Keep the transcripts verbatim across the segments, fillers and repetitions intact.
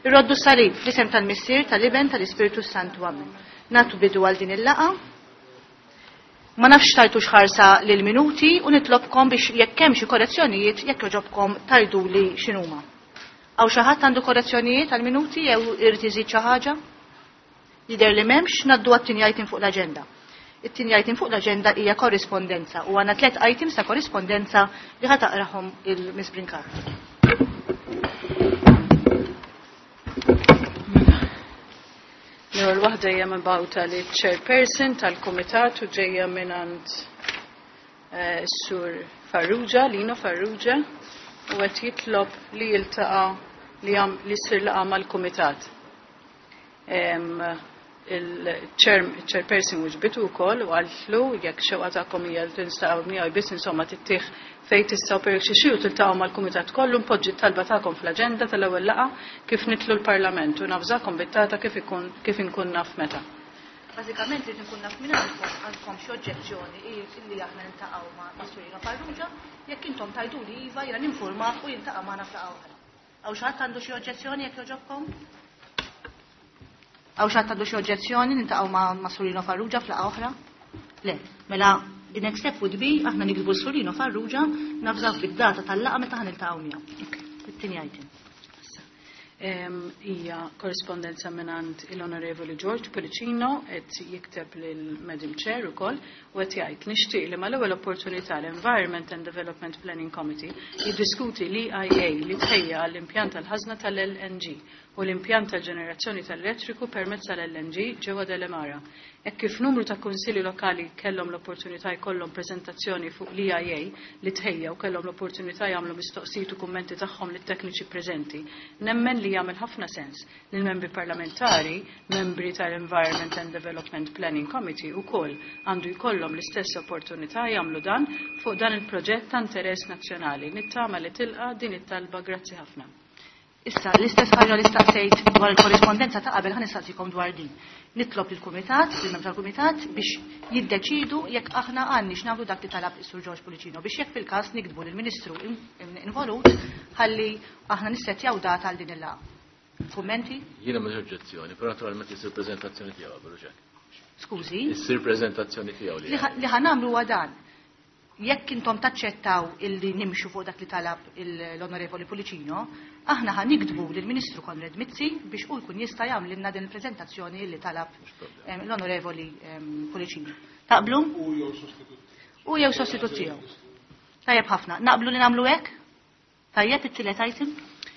Irroddu s-salib fl-isem tal-Missier, tal-Iben, tal-Ispiritu Santu Amen. Natu bidu għal din il-laqa. Ma nafx tajtux ħarsa lil minuti u nitlobkom biex jekk hemm xi korrezzjonijiet jekk joġobkom tajduli x'inhuma. Aw xi ħadd għandu korrezzjonijiet għal minuti jew irid iżid xi ħaġa? Jidher li m'hemmx ngħaddu għat-tieni item fuq l-aġenda. It-tieni item fuq l-aġenda hija korrispondenza u għandna tliet items ta' korrispondenza li ħa taqrahom il-Miss Brinkat. L-ewwel waħda hija mibgħuta li chairperson tal-kumitat u ġejja mingħand s-sur Farrugia, Lino Farrugia, u qed jitlob li jiltaqa' li li ssir laqa' mal-kumitat. Il-chairperson uġbitu wkoll u għaltlu jekk xewqa tagħkom hija li tinstaqgħu miegħu biss insomma tittieħ fejn tistgħu perek xi xi u tiltaqgħu mal-kumitat kollu npoġġi t-talba tagħkom fl-aġenda tal-ewwel laqa' kif nitlu l-Parlament u nafżakom bit-tata kif ikun kif inkun naf meta. Bażikament irid inkun naf minn għandkom xi oġġezzjoni illi aħna niltaqgħu ma' Missurina Farrugia, jekk intom tajduli iva jiena ninformak u jiltaqa' magħna fl oħra. Aw xi ħadd għandu xi oġġezzjoni jekk joġobkom? Aw xi ħadd għandu xi oġġezzjoni niltaqgħu ma' Missurina Farrugia fl oħra? Le, mela the next step would be aħna nikbu s-Surino Farrugia nafżaw fid-data tal-laqa meta ħaniltaqgħu miegħu. It-tieni item. Hija korrispondenza mingħand il-Onorevoli George Policino qed jikteb lil Madam Chair ukoll u qed jgħid nixtieq li mal-ewwel opportunità l-Environment and Development Planning Committee jiddiskuti l-E I A li tħejja l-impjant tal-ħażna tal-L N G u l-impjant tal-ġenerazzjoni tal-elettriku permezz tal-L N G ġewwa Delemara. Hekk kif numru ta' kunsilli lokali kellhom l-opportunità jkollhom preżentazzjoni fuq l-E I A li tħejja u kellhom l-opportunità jagħmlu mistoqsijiet u kummenti tagħhom lit-tekniċi preżenti, nemmen li jagħmel ħafna sens li l-membri parlamentari, membri tal-Environment and Development Planning Committee ukoll għandu jkollhom l-istess opportunità jagħmlu dan fuq dan il-proġett ta' interess nazzjonali. Nittama li tilqa' din it-talba, grazzi ħafna. Issa, l-istess ħaġa li staqsejt dwar il-korrespondenza ta' qabel ħan nistaqsikom dwar din. Nitlob il-kumitat, il-membri tal-kumitat biex jiddeċidu jekk aħna għandniex nagħmlu dak li talab is-Sur George Policino biex jekk fil-każ nikdbu lill-Ministru involut ħalli aħna nissettjaw data għal din il-laqgħa. Kummenti? Jiena ma oġġezzjoni, però naturalment isir preżentazzjoni tiegħu għabel ġek. Skużi? Issir preżentazzjoni tiegħu li. Li ħanamlu huwa dan. Jekk intom taċċettaw illi nimxu fuq dak li talab l-Onorevoli Policino, aħna ħan nikdbu lill-Ministru Konrad Mizzi biex u jkun jista' jagħmlilna din il-preżentazzjoni illi talab l-Onorevoli Policino. Taqblu? U jew sostitut tiegħu. Tajjeb ħafna. Naqblu li nagħmlu hekk? Tajjeb it-tielet item?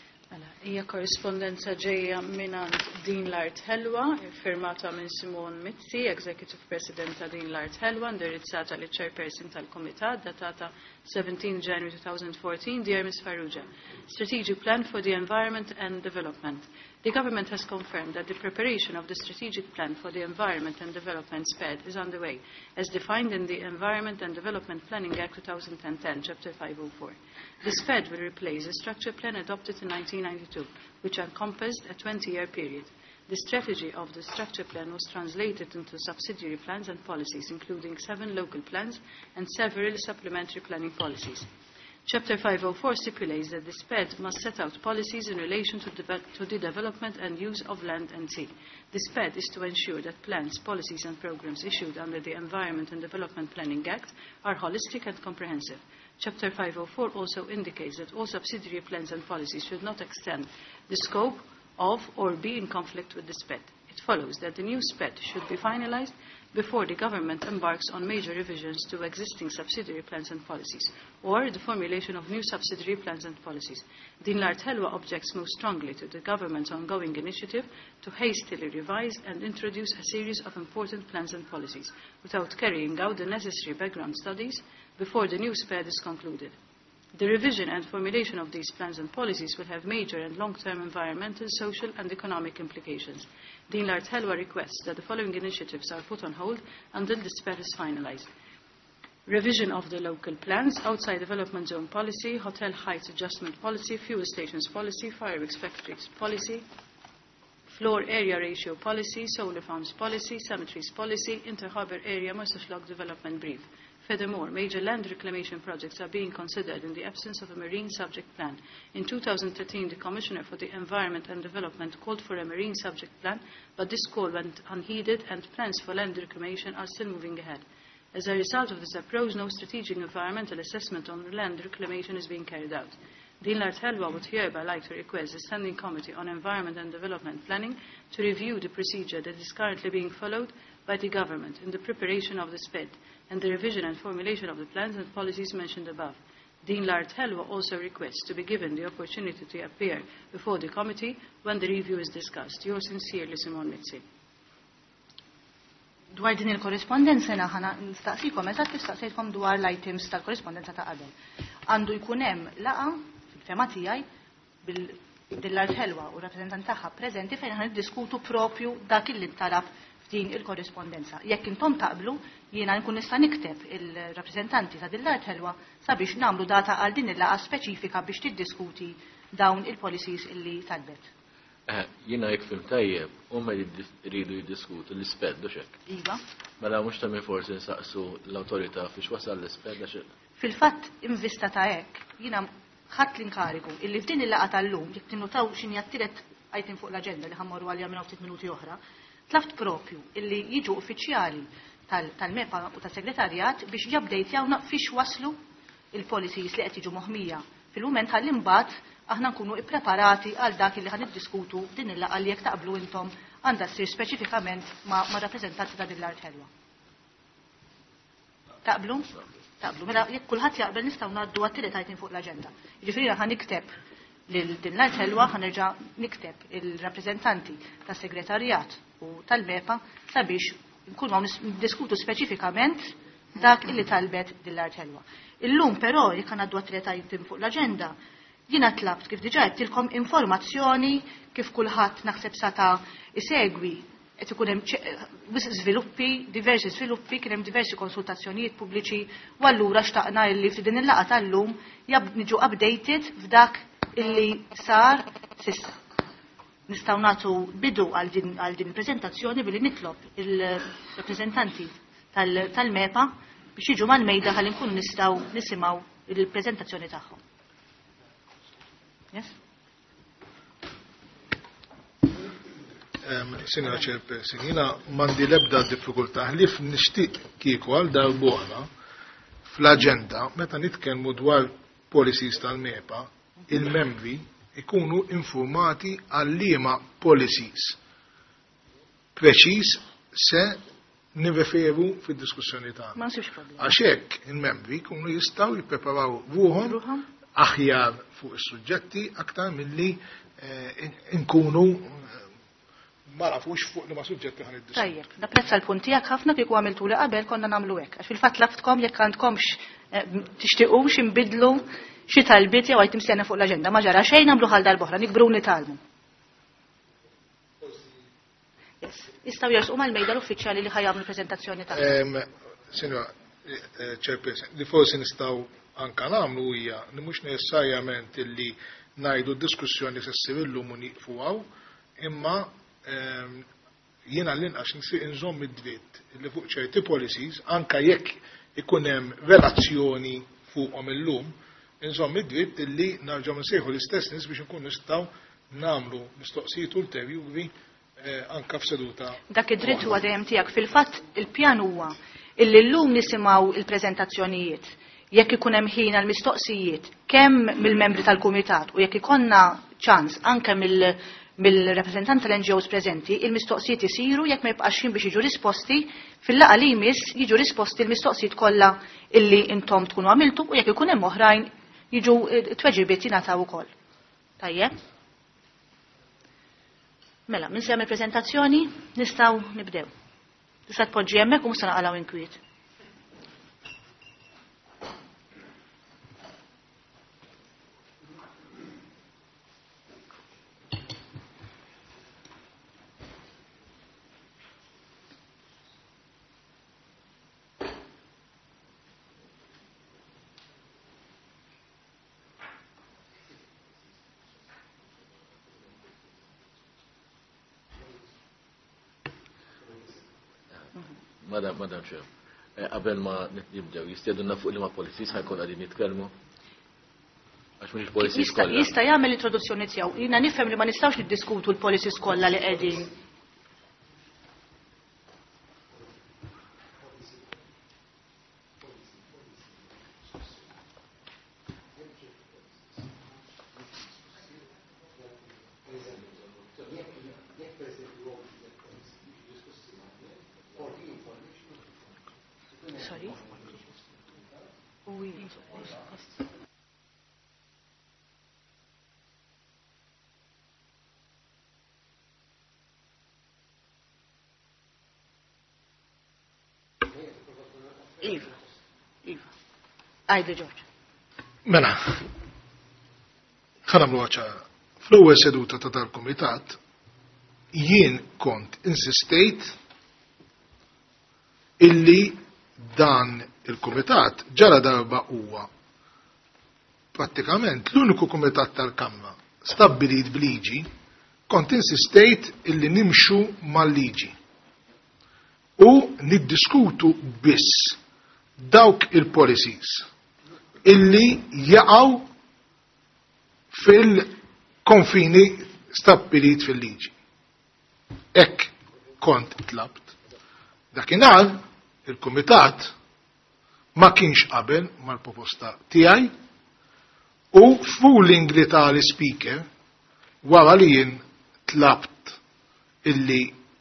Hija korrispondenza ġejja mingħand Din l-Art Helwa, firmata minn Simon Mizzi, Executive President ta' Din l-Art Helwa, indirizzata li Chairperson tal-Kumitat, datata seventeenth January twenty fourteen, Dear Miz Farrugia, Strategic Plan for the Environment and Development. The government has confirmed that the preparation of the Strategic Plan for the Environment and Development S P E D is underway, as defined in the Environment and Development Planning Act twenty ten, Chapter five oh four. The S P E D will replace a structure plan adopted in nineteen ninety-two, which encompassed a twenty-year period. The strategy of the structure plan was translated into subsidiary plans and policies, including seven local plans and several supplementary planning policies. Chapter five oh four stipulates that the S P E D must set out policies in relation to, to the development and use of land and sea. The S P E D is to ensure that plans, policies and programs issued under the Environment and Development Planning Act are holistic and comprehensive. Chapter five oh four also indicates that all subsidiary plans and policies should not extend the scope of or be in conflict with the S P E D. It follows that the new S P E D should be finalized before the government embarks on major revisions to existing subsidiary plans and policies, or the formulation of new subsidiary plans and policies. Din l-Art Helwa objects most strongly to the government's ongoing initiative to hastily revise and introduce a series of important plans and policies without carrying out the necessary background studies before the new S P E D is concluded. The revision and formulation of these plans and policies will have major and long-term environmental, social and economic implications. Din l-Art Helwa requests that the following initiatives are put on hold until the S P E D is finalized. Revision of the local plans, outside development zone policy, hotel height adjustment policy, fuel stations policy, fireworks factories policy, floor area ratio policy, solar farms policy, cemeteries policy, inter-harbour area Moisaslog development brief. Furthermore, major land reclamation projects are being considered in the absence of a marine subject plan. In two thousand thirteen, the Commissioner for the Environment and Development called for a marine subject plan, but this call went unheeded and plans for land reclamation are still moving ahead. As a result of this approach, no strategic environmental assessment on land reclamation is being carried out. Din l-Art Helwa would hereby like to request the Standing Committee on Environment and Development Planning to review the procedure that is currently being followed by the government in the preparation of this bid and the revision and formulation of the plans and policies mentioned above. Din l-Art Helwa also requests to be given the opportunity to appear before the committee when the review is discussed. Yours sincerely, Simon Mizzi. Dwar din il-korrespondenza ħana nistaqsikom eżatt kif staqsejtkom dwar l-items tal-korrespondenza ta' qabel. Għandu jkun hemm laqa fil-fema tiegħi bil-Art Helwa u rappreżentant tagħha preżenti fejn ħan niddiskutu propju dak li ntalab f'din il-korrespondenza. Jekk intom taqblu, jiena nkun nista' nikteb il-rappreżentanti ta' dil-Art Helwa sabiex nagħmlu data għal din il-laqa speċifika biex tiddiskuti dawn il-policies illi talbet. Jiena jekk fim tajjeb, huma jridu jiddiskutu l-isped u xek. Iva. Mela mhux ta' min forsi nsaqsu l-awtorità fiex wasal l-isped għax. Fil-fatt invista ta' hekk, jiena ħadd l-inkarigu illi f'din il-laqa tal-lum jekk tinnutaw x'inhi għattiret item fuq l-aġenda li ħammorru għalja minn ftit minuti oħra, tlaft propju illi jiġu uffiċjali tal-mepa u tas-segretarjat biex jabdejtjawna fiex waslu il-policies li qed jiġu moħmija fil-mument ħalli mbagħad aħna nkunu ippreparati għal dak li ħan iddiskutu din il-laqgħa li jekk taqblu intom għandha ssir speċifikament ma' rappreżentanti ta' din l-Art Helwa. Taqblu? Taqblu. Mela jekk kulħadd jaqbel nistgħu ngħaddu għat-tielet item fuq l-aġenda. Jiġifieri ħan nikteb lil din l-Art Helwa ħanerġa' nikteb il-rappreżentanti tas-segretarjat u tal-mepa sabiex nkunu niddiskutu speċifikament dak illi talbet din l-Art Helwa. Illum però jekk ngħaddu għat-tielet item fuq l-aġenda Jina tlabt kif diġa jttilkom informazzjoni kif kulħadd naħseb sata isegwi qed ikun hemm żviluppi, diversi żviluppi, kien hemm diversi konsultazzjonijiet pubbliċi u allura xtaqna illi f'din il-laqgħa tal-lum niġu updated f'dak illi sar s'issa. Nistgħu nagħtu bidu għal din il-preżentazzjoni billi nitlob il-rappreżentanti tal-mepa biex jiġu mal-mejda ħalli nkunu nistgħu nisimgħu il-preżentazzjoni tagħhom. Yes? Um, Sinjora Chairperson, jina mandi lebda diffikultà ħlif nixtieq kieku għal darbohra fl-aġenda meta nitkellmu dwar policies tal-mepa, il-membri ikunu informati għal liema policies preċiż se nirreferu fid-diskussjoni tagħna. Ma nsibx problema. Għax hekk il-membri jkunu jistgħu jippreparaw ruhom aħjar fuq is-suġġetti aktar milli nkunu ma nafux fuq li ma suġġetti ħan id-diskutu. Tajjeb, napprezza l-punt tiegħek ħafna kieku għamiltu li qabel konna nagħmlu hekk. Għax fil-fatt laftkom jekk għandkomx tixtiequx inbidlu xi talbiet jew għajtim sena fuq l-aġenda ma ġara xejn nagħmlu ħal darb'oħra nikbru nitalmu. Jistgħu jersqu mal-mejda l-uffiċjali li ħajjagħmlu l-preżentazzjoni tagħhom. Sinjora Chairperson, li forsi nistgħu anka nagħmlu hija li mhux necessarjament illi ngħidu d-diskussjoni se ssir illum u nieqfuha, imma jiena l-inqas nsir inżomm id-dritt li fuq ċerti policies anka jekk ikun hemm relazzjoni fuqhom illum, inżomm id-dritt illi narġgħu nsejħu l-istess nies biex inkunu nistgħu nagħmlu mistoqsijiet ulterjuri anka f'seduta. Dak id-dritt huwa dejjem tiegħek fil-fatt il-pjan huwa illi llum nisimgħu il-preżentazzjonijiet jekk ikun hemm ħin għal mistoqsijiet kemm mill-membri tal-kumitat u jekk ikonna ċans anke mill-rappreżentanti tal-N G Os preżenti, il-mistoqsijiet isiru jekk ma jibqax ħin biex jiġu risposti fil-laqgħa li jmiss jiġu risposti l-mistoqsijiet kollha illi intom tkunu għamiltu u jekk ikun hemm oħrajn jiġu tweġibiet jingħataw ukoll. Tajjeb? Mela, min se jagħmel preżentazzjoni nistgħu nibdew. Tista' tpoġġi hemmhekk u mhux se naqalgħu inkwiet. Madam, Madam Chair. Qabel ma nibdew jistedunna fuq li ma' policies ħajkun qegħdin jitkellmu. Għax mhux policies kollha. Jista' jagħmel introduzzjoni tiegħu. Jiena nifhem li ma nistgħux niddiskutu l-policies kollha li qegħdin. Sorry. Oui. Iva. Iva. Għajdi George. Mela, ħanamlu ċara. Fl-ewwel seduta ta' tal-Kumitat jien kont insistejt illi dan il-Kumitat ġara darba huwa prattikament l-uniku Kumitat tal-Kamra stabbilit b'liġi, kont insistejt illi nimxu mal-liġi u niddiskutu biss dawk il-policies illi jaqgħu fil-konfini stabbilit fil-liġi. Ek kont tlabt. Dakinhar il-Kumitat ma kienx qabel mal-proposta tiegħi u f'ruling li tal-Speaker wara li jien tlabt illi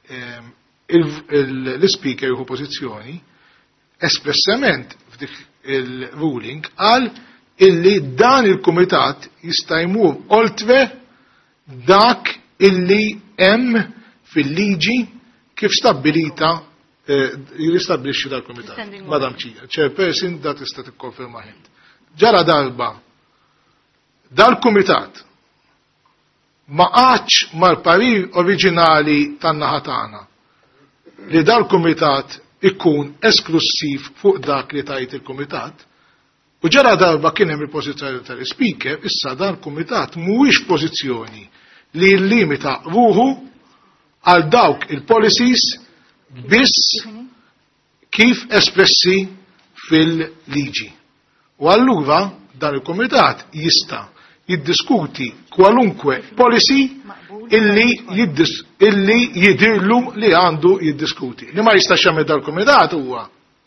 l-Speaker jieħu pożizzjoni espressament f'dik il-ruling qal illi dan il-Kumitat jista' jmur oltre dak illi hemm fil-liġi kif stabbilita jistabbilixxi dal-Kumitat. Madam Chairperson da tista' tikkonferma ħint. Ġara darba dal-Kumitat ma qatx mal-parir oriġinali tan-naħa tagħna li dal-Kumitat ikun esklusiv fuq dak li tajt il-Kumitat, u ġara darba kien hemm il-pożizzjoni tal-Speaker, issa dal-Kumitat mhuwiex pożizzjoni li jillimita ruħu għal dawk il-policies biss kif espressi fil-liġi. U allura dan il-Kumitat jista' jiddiskuti kwalunkwe policy illi jiddis illi jidirlu li għandu jiddiskuti. Li ma jistax jagħmel dal-Kumitat huwa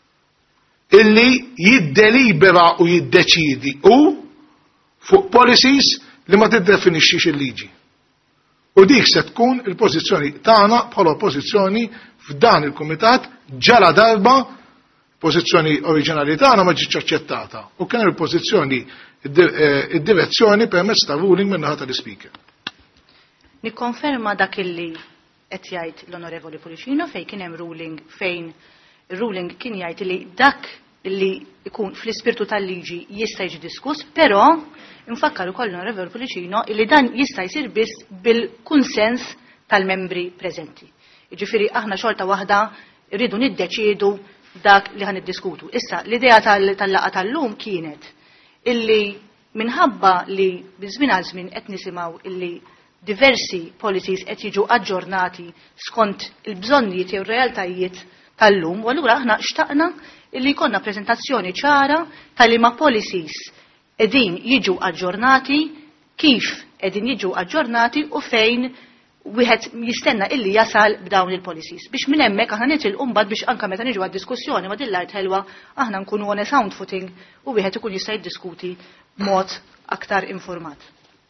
illi jiddelibera u jiddeċidi u fuq policies li ma tiddefinixxix il-liġi. U dik se tkun il-pożizzjoni tagħna bħala oppożizzjoni f'dan il-Kumitat ġara darba pożizzjoni oriġinali tagħna ma ġietx aċċettata u kien il-pożizzjoni id-direzzjoni permezz ta' ruling min naħa tal-Speaker. Nikkonferma dak illi qed jgħid l-Onorevoli Policino fejn kien hemm ruling fejn ruling kien jgħid li dak li jkun fl-ispirtu tal-liġi jista' jiġi diskuss, però nfakkar ukoll l-Onorevoli Policino li dan jista' jsir biss bil-kunsens tal-membri preżenti. Jiġifieri aħna xorta waħda rridu niddeċiedu dak li ħan iddiskutu. Issa l-idea tal-laqgħa tal-lum kienet illi minħabba li biżmien għal żmien qed nisimgħu illi diversi policies qed jiġu aġġornati skont il-bżonnijiet jew realtajiet tal-lum, u allura aħna xtaqna illi jkollna preżentazzjoni ċara tal-ima policies qegħdin jiġu aġġornati, kif qegħdin jiġu aġġornati u fejn wieħed jistenna illi jasal b'dawn il-policies. Biex minn hemmhekk aħna nitilqu mbagħad biex anke meta niġu għad-diskussjoni ma' din l-art ħelwa aħna nkunu on a sound footing u wieħed ikun jista' jiddiskuti b'mod aktar informat.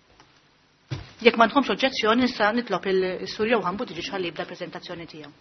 Jekk ma tħomx oġġezzjoni nista' nitlob il-Sur Johan Buttigieg ħalli jibda l-preżentazzjoni tiegħu.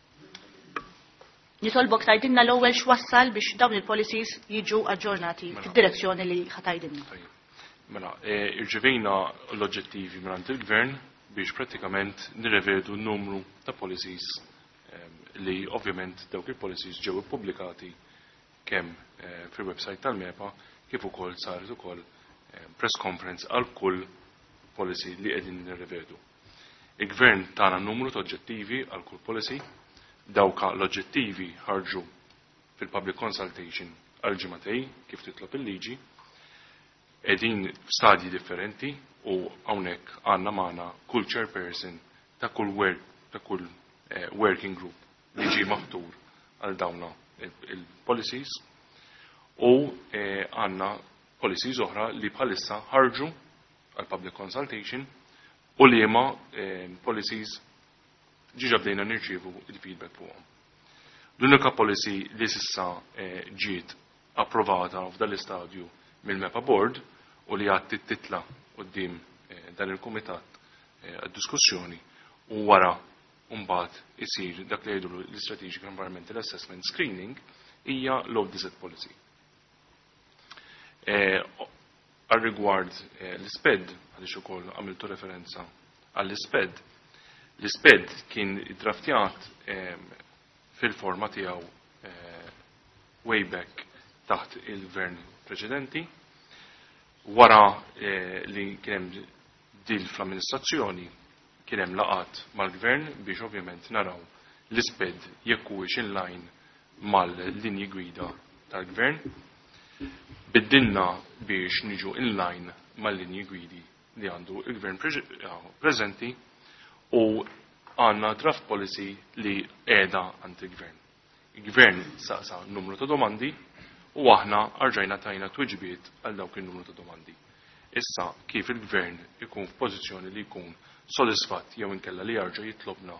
Nitolbok tgħidilna l-ewwel x'wassal biex dawn il-policies jiġu aġġornati fid-direzzjoni li ħatajdilna. Mela, irċevejna l-oġġettivi mingħand il-Gvern biex prattikament nirrevedu n-numru ta' policies li ovvjament dawk il-policies ġew ippubblikati kemm fil-website tal-MEPA kif ukoll saret ukoll press conference għal kull policy li qegħdin nirrevedu. Il-Gvern tagħna numru ta' oġġettivi għal kull policy, dawka l-oġġettivi ħarġu fil-public consultation għal ġimagħtej kif titlob il-liġi, qegħdin f'stadji differenti u hawnhekk għandna magħna kull chairperson ta' kull work ta' kull working group li ġie maħtur għal dawna il-policies u għandna policies oħra li bħalissa ħarġu għal public consultation u li ma policies ġiġa bdejna nirċievu il-feedback fuqhom. L-unika policy li sissa ġiet approvata f'dan l-istadju mill-MEPA Board u li għad titla qudiem dan il-kumitat għad-diskussjoni u wara mbagħad isir dak li jgħidu l-Strategic Environmental Assessment Screening hija Low Desert Policy. Għal-rigward l-isped, għaliex ukoll għamiltu referenza għall-isped, l-isped kien draftjat fil-forma tiegħu way back taħt il-gvern preċedenti, wara li kien hemm dil fl-amministrazzjoni kien hemm laqat mal-gvern biex ovvjament naraw l-isped jekk huwiex in line mal-linji gwida tal-gvern. Biddilna biex niġu in line mal-linji gwidi li għandu il-gvern preżenti u għandna draft policy li qiegħda għand il-gvern. Il-gvern saqsa numru ta' domandi u aħna arġajna tajna tweġibiet għal dawk il-numru ta' domandi. Issa kif il-gvern ikun f'pożizzjoni li jkun sodisfatt jew inkella li jarġa' jitlobna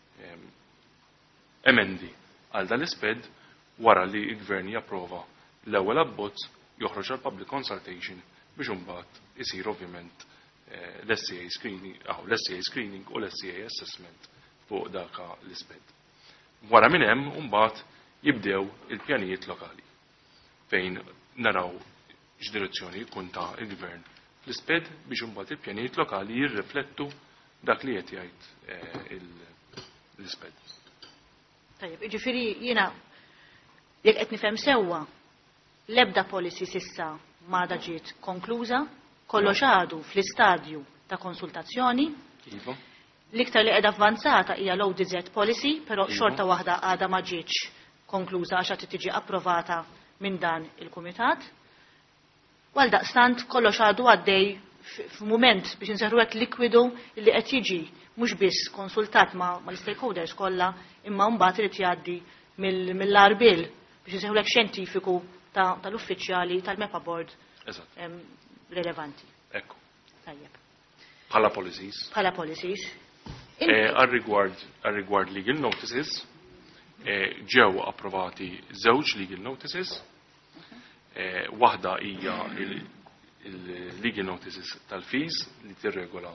emendi għal dan l-isped wara li l-gvern japprova l-ewwel abbozz joħroġ għal public consultation biex imbagħad isir ovvjament l-S C A screening aw l-S C A screening u l-S C A assessment fuq daka l-isped. Wara minn hemm imbagħad jibdew il-pjanijiet lokali fejn naraw x'direzzjoni jkun ta' il-gvern l-isped biex imbagħad il-pjanijiet lokali jirriflettu dak li qed jgħid l-isped. Tajjeb, jiġifieri jiena jekk qed nifhem sewwa l-ebda policy sissa m'għadha ġiet konkluża, kollox għadu fl-istadju ta' konsultazzjoni. L-iktar li qiegħda avvanzata hija low desert policy, però xorta waħda għadha ma ġietx konkluża għax qed tiġi approvata minn dan il-kumitat. Għal daqstant kollox għadu għaddej f'mument biex inserru hekk likwidu li qed jiġi mhux biss konsultat ma' l-stakeholders kollha imma mbagħad irid jgħaddi mill-arbil biex inserru hekk xjentifiku tal-uffiċjali tal-MEPA Board relevanti. Ekku. Tajjeb. Bħala policies. Bħala policies. Għal-rigward legal notices, ġew approvati żewġ legal notices. Waħda hija il-legal notices tal-fees li tirregola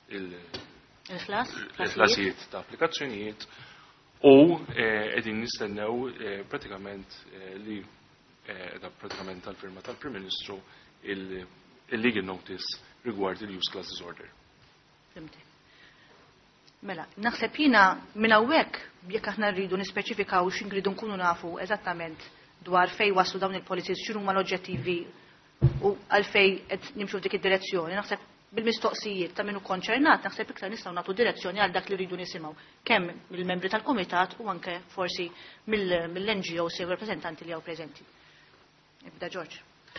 il-ħlasijiet ta' applikazzjonijiet u qegħdin nistennew pratikament li da pratikament tal-firma tal-Prim Ministru il-legal notice rigward il-use classes order. Fimti. Mela, naħseb jiena minn hawnhekk jekk aħna rridu nispeċifikaw x'ingridu nkunu nafu eżattament dwar fejn waslu dawn il-policies x'huma l-oġġettivi u għalfejn qed nimxu dik id-direzzjoni. Naħseb bil-mistoqsijiet ta' minnu konċernat naħseb iktar nistgħu nagħtu direzzjoni għal dak li rridu nisimgħu kemm mill-membri tal-kumitat u anke forsi mill-N G Os jew rappreżentanti li hawn preżenti. Ibda George.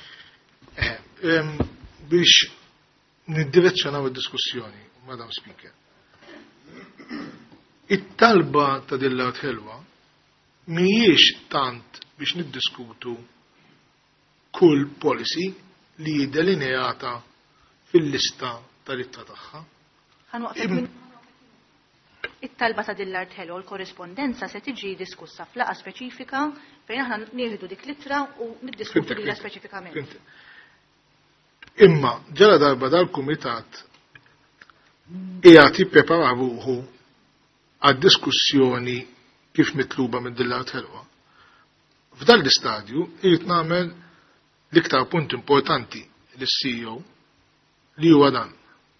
Biex niddirezzjonaw id-diskussjoni, Madam Speaker. It-talba ta' Dillard Helwa mhijiex tant biex niddiskutu kull policy li delineata fil-lista tal-itta tagħha. It-talba ta' Dillard Helwa l-korrespondenza se tiġi diskussa f'laqa speċifika fejn aħna nieħdu dik l-ittra u niddiskutu lilha speċifikament. Imma ġara darba dal-kumitat qiegħed jipprepara ruħu għad-diskussjoni kif mitluba minn Dillard Helwa. F'dan l-istadju irid nagħmel l-iktar punt importanti lis-C E O li huwa dan.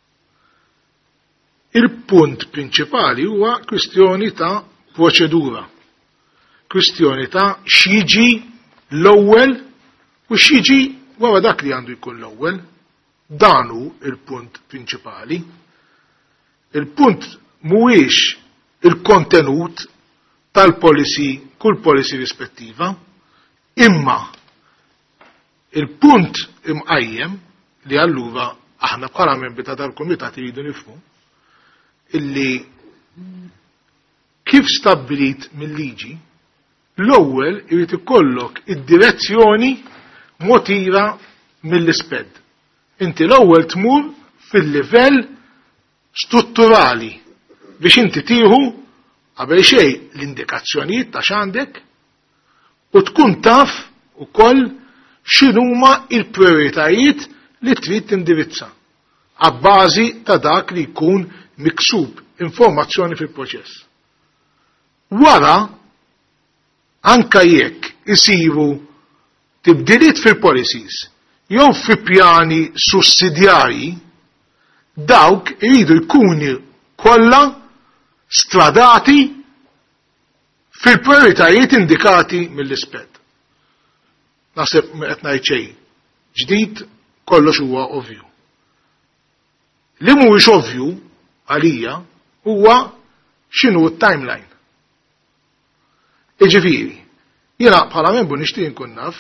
Il-punt prinċipali huwa kwistjoni ta' proċedura. Kwistjoni ta' x'jiġi l-ewwel u x'jiġi wara dak li għandu jkun l-ewwel. Dan hu il-punt prinċipali. Il-punt mhuwiex il-kontenut tal-policy, kull policy rispettiva, imma il-punt imqajjem li allura aħna bħala membri ta' tal-kumitat iridu nifhmu illi kif stabbilit mill-liġi L-ewwel irid ikollok id-direzzjoni motiva mill-isped. Inti l-ewwel tmur fil-livell strutturali biex inti tieħu qabel xejn l-indikazzjonijiet ta' x'għandek u tkun taf ukoll x'inhuma l-prijoritajiet li trid tindirizza għabbażi ta' dak li jkun miksub informazzjoni fil-proċess. Wara anka jekk isiru tibdiliet fil-policies jew fi pjani sussidjarji, dawk iridu jkunu kollha stradati fil-prioritajiet indikati mill-isped. Naħseb qed ngħid xejn ġdid kollox huwa ovvju. Li mhuwiex ovvju għalija huwa x'inhu t-timeline. Iġifieri, jiena bħala membru nixtieq inkun naf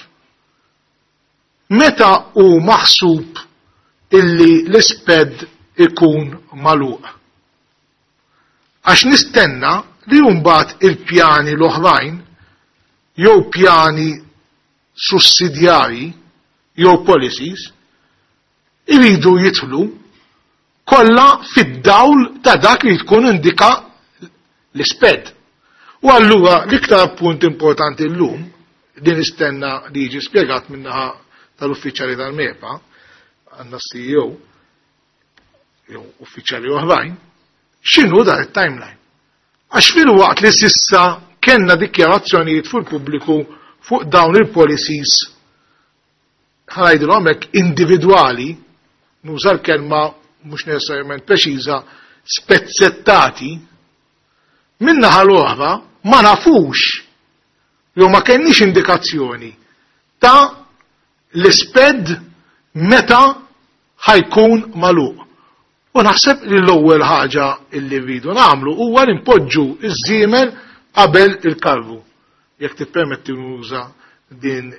meta hu maħsub illi l-isped ikun magħluq. Għax nistenna li mbagħad il-pjani l-oħrajn jew pjani sussidjarji jew policies iridu jidħlu kollha fid-dawl ta' dak li tkun indika l-isped. U allura l-iktar punt importanti llum din istenna li jiġi spjegat minnaħa tal-uffiċjali tal-MEPA għandna C E O jew uffiċjali oħrajn x'inhu dan it-timeline. Għax fil-waqt li sissa kellna dikjarazzjonijiet fil-pubbliku fuq dawn il-policies ħajdilhom hekk individwali, nuża l-kelma mhux necessarjament preċiża, spezzettati, min-naħa l-oħra ma nafux jew ma kenniex indikazzjoni ta' l-isped meta ħajkun magħluq. U naħseb li l-ewwel ħaġa li rridu nagħmlu huwa li npoġġu iż-żiemel qabel il-kalvu. Jekk tippermetti nuża din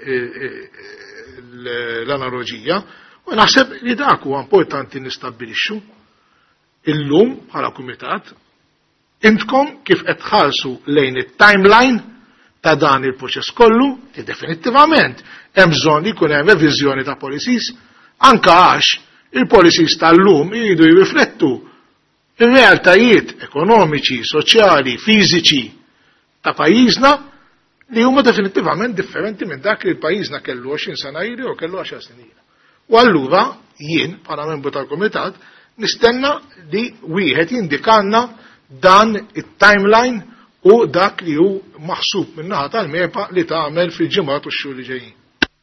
l-analogija, u naħseb li dak huwa importanti nistabbilixxu illum bħala kumitat intkom kif qed tħallsu lejn it-timeline ta' dan il-proċess kollu li definittivament hemm bżonn li jkun hemm reviżjoni ta' policies anke għax il-policies tal-lum jridu jirriflettu ir-realtajiet ekonomiċi, soċjali, fiżiċi ta' pajjiżna li huma definittivament differenti minn dak li l-pajjiżna kellu għoxrin sena ilu jew kellu għaxar snin ilu. U allura jien bħala membru tal-Kumitat nistenna li wieħed jindikanna dan it-timeline u dak li hu maħsub min-naħa tal-MEPA li tagħmel fil-ġimgħat u x-xhur li ġejjin.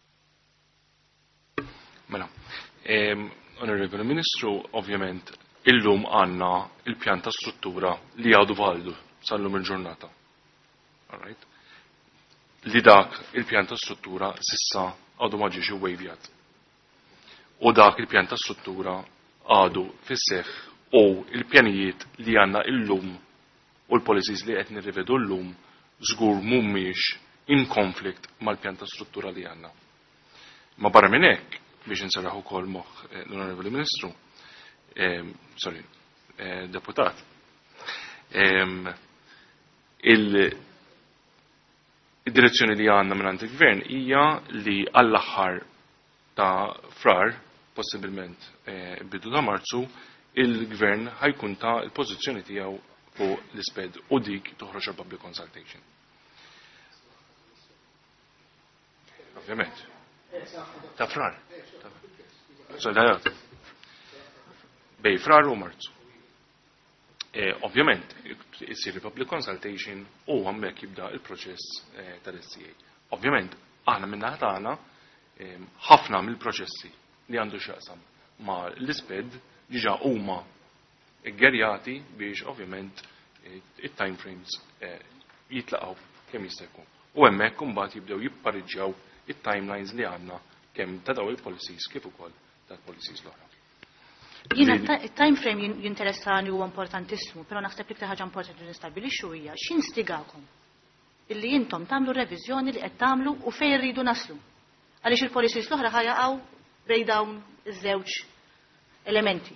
Mela, Onorevole Ministru, ovvjament illum għandna il-pjan ta' struttura li għadu validu sal-lum il-ġurnata. All right? Li dak il-pjan ta' struttura sissa għadu ma ġiex iwejvjat. U dak il-pjan ta' struttura għadu fis-seħħ u il-pjanijiet li għandna illum u l-policies li qed nirrivedu llum żgur mhumiex in konflikt mal-pjan ta' struttura li għandna. Ma barra minn hekk biex insarraħ ukoll moħħ l-Onorevoli Ministru, eh, sorry, eh, Deputat, eh, il-direzzjoni li għandna minn il-Gvern hija li għall-aħħar ta' frar, possibilment eh, bidu ta' Marzu, il-Gvern ħajkun ta' il-pożizzjoni tiegħu fuq l-isped u dik toħroġ public consultation. Ovvjament. Ta' frar. Soldadat. Bej frar u Marzu. Eh, ovvjament, jissir public consultation u għammek jibda il-proċess eh, tal-S C A. Ovvjament, aħna minna ħatana ħafna eh, mill-proċessi li għandu xaqsam ma l-isped ġiġa huma ggerjati biex ovvjament eh, il-time frames eh, jitlaqaw kemm jista' jkun. U hemmhekk imbagħad jibdew jippareġġjaw it-timelines li għandna kemm ta' daw il-policies kif ukoll tal-policies l-oħra. Jiena il-time frame jinteressani huwa importantissimu, però naħseb li ktar ħaġa importanti li nistabbilixxu hija x'instigakom illi intom tagħmlu reviżjoni li qed tagħmlu u fejn irridu naslu. Għaliex il-policies l-oħra ħajaqgħu bejn dawn iż-żewġ elementi.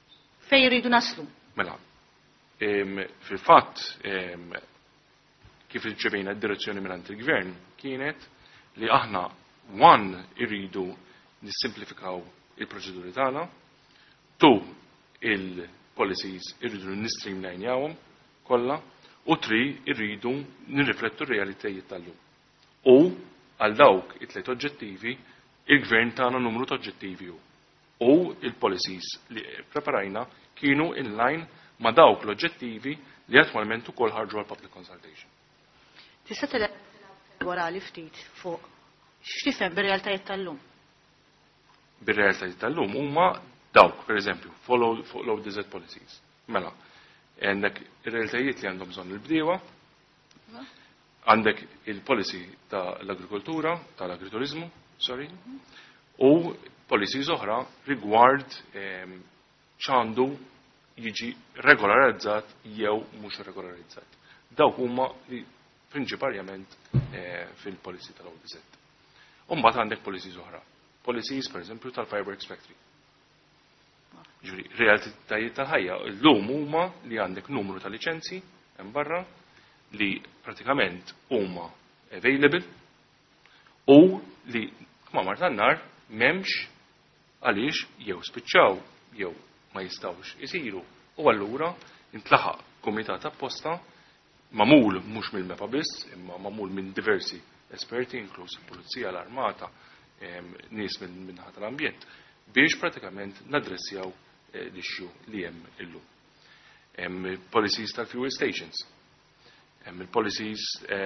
Fejn irridu naslu. Mela, fil-fatt kif irċevejna d-direzzjoni mingħand il-Gvern kienet li aħna one irridu nissimplifikaw il-proċeduri tagħna, two il-policies irridu nistreamlinjawhom kollha, u three irridu nirriflettu r-realitajiet tal-lum. U għal dawk it-tliet oġġettivi il-Gvern tagħna numru ta' oġġettivi hu. U il-policies li preparajna kienu in line ma' dawk l-oġġettivi li attwalment ukoll ħarġu għal public consultation. Tista' telewara li ftit fuq x'tifhem bir-realtajiet tal-lum? Bir-realtajiet tal-lum huma dawk, pereżempju, follow follow the Z policies. Mela, għandek ir-realtajiet li għandhom bżonn il-bdiewa, għandek il-policy tal-agrikoltura, tal-agriturizmu, sorry, u policies oħra rigward x'għandu jiġi regolarizzat jew mhux regolarizzat. Dawk huma li prinċipalment fil-policy tal-O D Z. U mbagħad għandek policies oħra. Policies, pereżempju, tal-Fireworks Factory. Ġuri, realtajiet tal-ħajja llum huma li għandek numru ta' liċenzji hemm barra li pratikament huma available u li kmamar tan-nar m'hemmx għaliex jew spiċċaw jew ma jistawx isiru. U allura intlaħaq kumitat apposta mamul mhux mill-mepa biss, imma mamul minn diversi esperti, inkluż il-Pulizija, l-Armata, nies minn ħadd tal-ambjent, biex pratikament nadressjaw l-issue li hemm illum. Hemm policies tal-fuel stations, hemm il-policies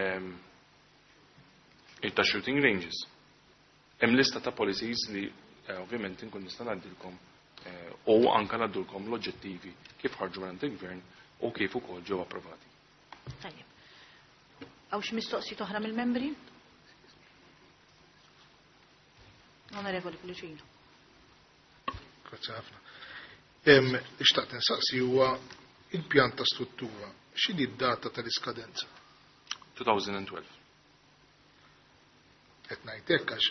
ta' shooting ranges. Hemm lista ta' policies li ovvjament inkun nista' ngħaddilkom u anke ngħaddulkom l-oġġettivi kif ħarġu minn il-Gvern u kif ukoll ġew approvati. Tajjeb. Hawn xi mistoqsijiet oħra mill-membri? Onorevoli Pulicino. Grazie ħafna. Ixtaqt insaqsi huwa il-pjan ta' struttura. X'inhi d-data tal-iskadenza? twenty twelve. Qed ngħid hekk għax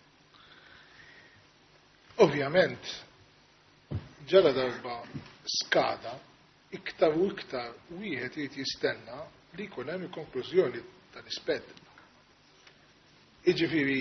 ovvjament ġara darba skada iktar u iktar wieħed irid jistenna li jkun hemm il-konklużjoni tal-isped. Jiġifieri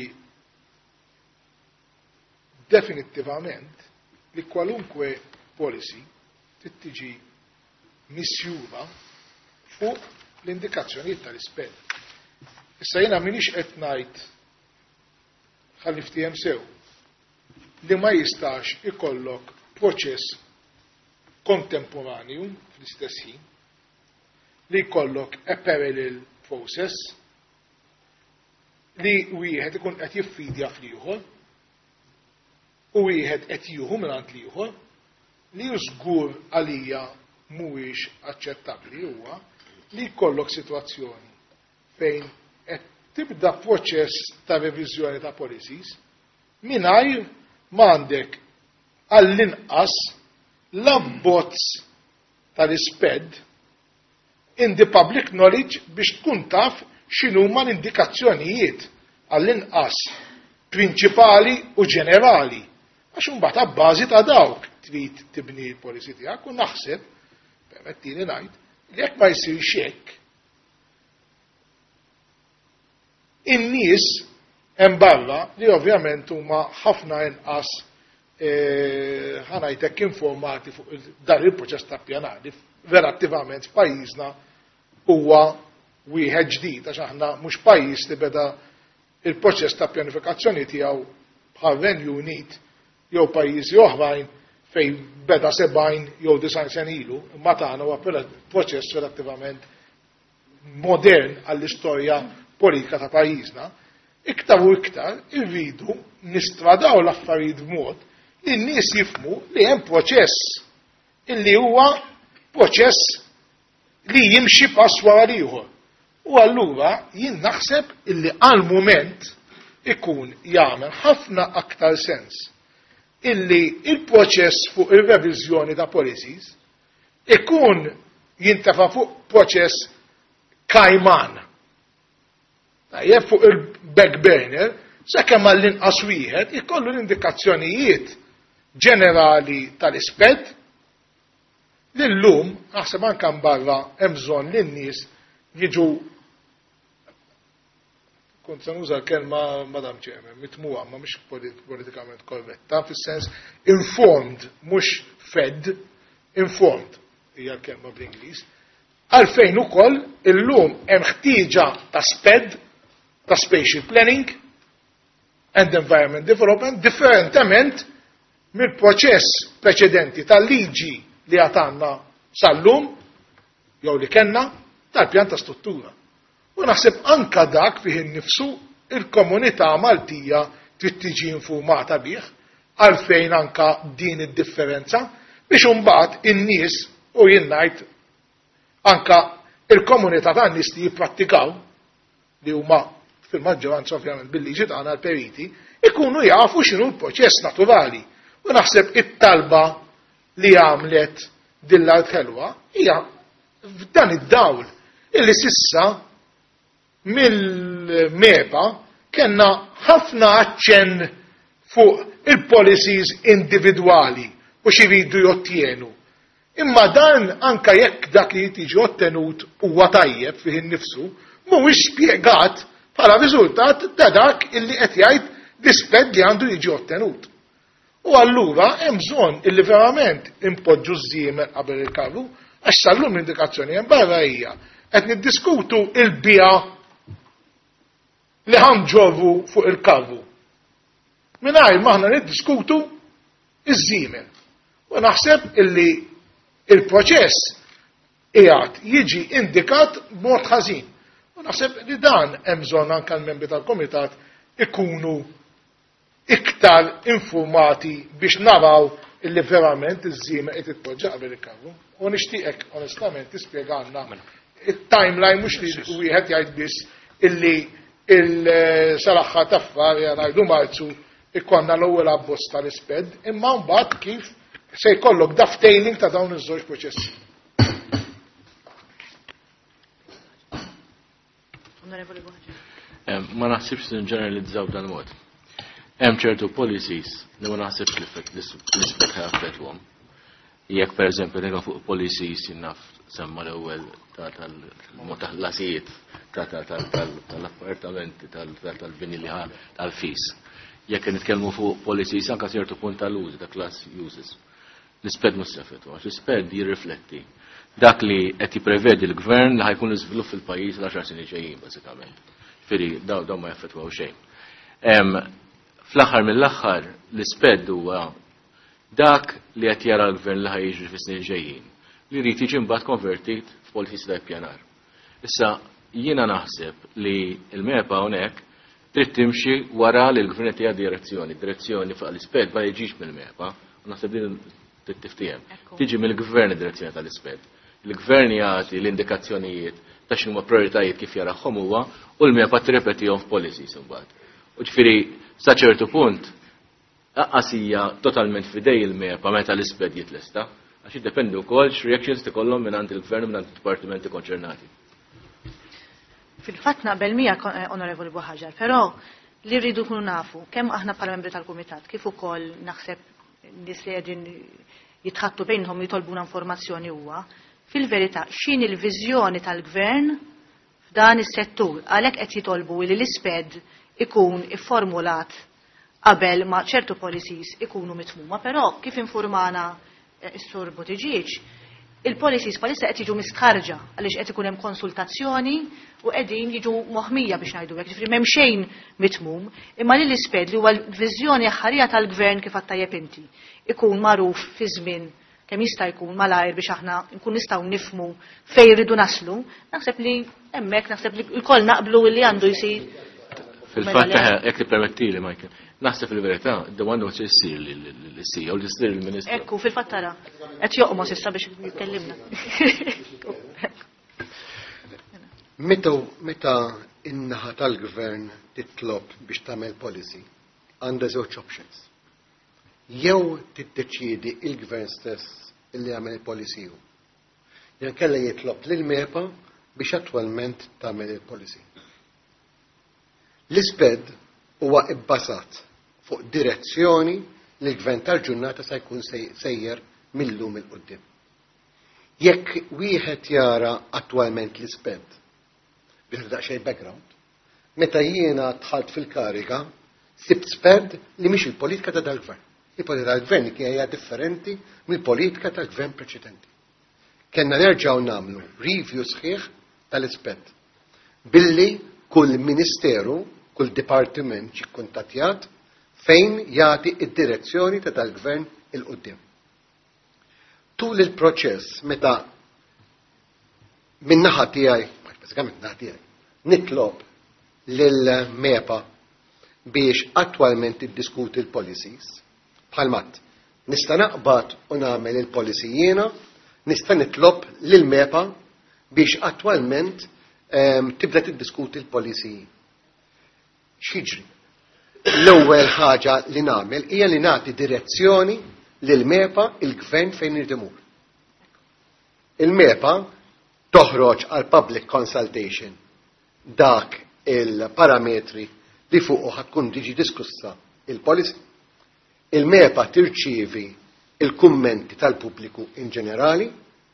definittivament li kwalunkwe policy tittiġi missjuba fuq l-indikazzjonijiet tal-isped. Issa jiena minix qed ngħid ħalli ftehim sew li ma jistax ikollok proċess kontemporanju fl-istess ħin li jkollok a parallel process li wieħed ikun qed jiffidja fl-ieħor u wieħed qed jieħu mingħand l-ieħor li żgur għalija mhuwiex aċċettabbli huwa li jkollok sitwazzjoni fejn qed tibda proċess ta' reviżjoni ta' policies mingħajr m'għandek għall-inqas l-abbozz tal-isped in the public knowledge biex tkun taf x'inhuma l-indikazzjonijiet għall-inqas prinċipali u ġenerali. Għax imbagħad abbażi ta' dawk trid tibni l-policy tiegħek u naħseb, permettili ngħid, li jekk ma jsirx hekk in-nies hemm barra li ovvjament huma ħafna inqas ħanajtek informati fuq dan il-proċess ta' pjanari relattivament f'pajjiżna huwa wieħed ġdid għax aħna mhux pajjiż li beda il-proċess ta' pjanifikazzjoni tiegħu bħal Renju Unit jew pajjiżi oħrajn fejn beda sebgħin jew disgħin sen ilu, imma tagħna huwa proċess relattivament modern għall-istorja politika ta' pajjiżna. Iktar u iktar irridu nistradaw l-affarijiet b'mod li n-nies jifmu li hemm proċess illi huwa proċess li jimxi pass wara ieħor. U allura jien naħseb illi għal mument ikun jagħmel ħafna aktar sens illi il-proċess fuq ir-reviżjoni ta' policies ikun jintefa' fuq proċess kajman. Tajjeb fuq il-back burner, sakemm għall-inqas wieħed ikollu l-indikazzjonijiet ġenerali tal-isped li llum naħseb anke barra hemm bżonn li n-nies jiġu kont se nuża l-kelma Madam Chairman, mitmuha ma mhix politikament korretta, fis-sens informed mhux fed, informed hija l-kelma bl-Ingliż. Għalfejn ukoll illum hemm ħtieġa ta' sped, ta' spatial planning and environment development differentement mill-proċess preċedenti tal-liġi li għatanna sal-lum jew li kenna tal-pjan ta' struttura. U naħseb anka dak fih innifsu il-komunità Maltija trid tiġi informata bih għalfejn anka din id-differenza biex imbagħad in-nies u jien ngħid anka il-komunità tan-nies li jipprattikaw li huma fil-maġġoranza ovvjament bil-liġi tagħna l-periti ikunu jafu x'inhu l-proċess naturali. U naħseb it-talba li għamlet dil-Art Ħelwa hija f'dan id-dawl illi sissa mill-mepa kellna ħafna aċċenn fuq il-policies individwali u xiridu jottienu. Imma dan anka jekk dak li tiġi ottenut huwa tajjeb fih innifsu mhuwiex spjegat bħala riżultat ta' dak illi qed jgħid dispett li għandu jiġi ottenut. U allura hemm bżonn illi verament impoġġu żiemel qabel il-karru għax sallum l-indikazzjoni hemm barra hija qed niddiskutu il-biha li ħanġorru fuq il-karru. Mingħajr ma aħna niddiskutu iż-żiemel. U naħseb illi il-proċess qiegħed jiġi indikat b'mod ħażin. U naħseb li dan hemm bżonn anke l-membri tal-Kumitat ikunu iktar informati biex naraw illi verament iż-żiema qed titpoġġa qabel il-karru. U nixtieqek onestament tispjegana it-timeline mhux li wieħed jgħid biss illi il-salaħħa taffar ngħidu Marzu ikkonna l-ewwel abbozz tal-isped, imma mbagħad kif se jkollok daftailing ta' dawn iż-żewġ proċessi. Ma naħsibx li nġeneralizzaw dan mod. Hemm ċertu policies li ma naħsibx li l-isped ħajaffettwhom. Jekk pereżempju nega fuq policies jinnaf semma l-ewwel tal-lasijiet tal-appartamenti tal-bini li tal-fis. Jekk nitkellmu fuq policies anke ċertu punt tal-użi ta' class uses. L-isped mhux seffettwa, għax l-isped jirrifletti dak li qed jipprevedi l-gvern li ħajkun iżvilupp fil-pajjiż l-għaxar snin ġejjin bażikament. Firri daw daw ma jaffettwaw xejn. Fl-aħħar mill-aħħar l-isped huwa dak li qed jara l-gvern li ħajjiġri fis-snin ġejjin li jrid jiġi mbagħad konvertit f'policies ta' ippjanar. Issa jiena naħseb li l-mepa hawnhekk trid timxi wara li l-gvern qed jagħti direzzjoni, direzzjoni fuq l-isped ma jiġix mill-mepa, u naħseb din trid tiftihem. Tiġi mill-gvern id-direzzjoni tal-isped. Il-gvern jagħti l-indikazzjonijiet ta' x'inhuma prioritajiet kif jarahom huwa u l-mepa tirrepetihom f'policies imbagħad. U ġifieri sa ċertu punt aqqas hija totalment fidej il-mepa meta l-isped jitlesta, għax jiddependi wkoll x'reactions tikollhom mingħand il-gvern u mingħand id-dipartimenti konċernati. Fil-fatt naqbel mija Onorevoli Buħaġar, però li rridu nkunu nafu kemm aħna bħala membri tal-Kumitat kif ukoll naħseb nies li qegħdin jitħattu bejnhom jitolbuna informazzjoni huwa fil-verità x'in il-viżjoni tal-gvern f'dan is-settur għalhekk qed jitolbu li l-isped ikun ifformulat qabel ma ċertu policies ikunu mitmuma, però kif informana s-sur Buttigieg, il-policies palissa qed jiġu miskarġa għaliex qed ikun hemm konsultazzjoni u qegħdin jiġu moħmija biex ngħidu hekk, ġifieri m'hemm xejn mitmum, imma li l-isped li huwa l-viżjoni ħarija tal-gvern kif għattajjeb inti ikun magħruf fi żmien kemm jista' jkun malajr biex aħna nkun nistgħu nifmu fejn rridu naslu, naħseb li hemmhekk naħseb li l-koll naqblu li għandu jsir. Fil-fatt jekk tippermettili Michael, naħseb fil-verità d-domanda se ssir l-sija u l-issir il-Ministru. Ekku fil-fatt tara qed joqmos issa biex jitkellimna. Meta in-naħa tal-gvern titlob biex tagħmel policy għandha żewġ options. Jew tiddeċiedi il-gvern stess illi jagħmel il-policy hu. Jew kellha jitlob lill-mepa biex attwalment tagħmel il-policy. L-isped huwa ibbażat fuq direzzjoni li l-gvern tal-ġurnata se jkun sejjer millum il-qudiem. Jekk wieħed jara attwalment l-isped biex daqsxejn background, meta jiena dħalt fil-kariga sibt sped li mhix il-politika ta' dal-gvern. Il-politika tal-gvern kien hija differenti mill-politika tal-gvern preċedenti. Kenna nerġgħu nagħmlu review sħiħ tal-ispett billi kull ministeru, kull dipartiment ġi kuntattjat fejn jagħti id-direzzjoni ta' dal-gvern il-qudiem. Tul il-proċess meta min naħa tiegħi, bażikament naħa tiegħi, nitlob lil-mepa biex attwalment iddiskuti l-policies. Bħalmat, nista' naqbad u nagħmel il-policy jiena, nista' nitlob lil-mepa biex attwalment um, tibda tiddiskuti l-policy. X'jiġri? L-ewwel ħaġa li nagħmel hija li nagħti direzzjoni lil-mepa il-gvern fejn irid imur. Il-mepa toħroġ għal public consultation dak il-parametri li fuqu ħatkun diġi diskussa il-policy, il-mepa tirċievi il-kummenti tal-pubbliku in ġenerali,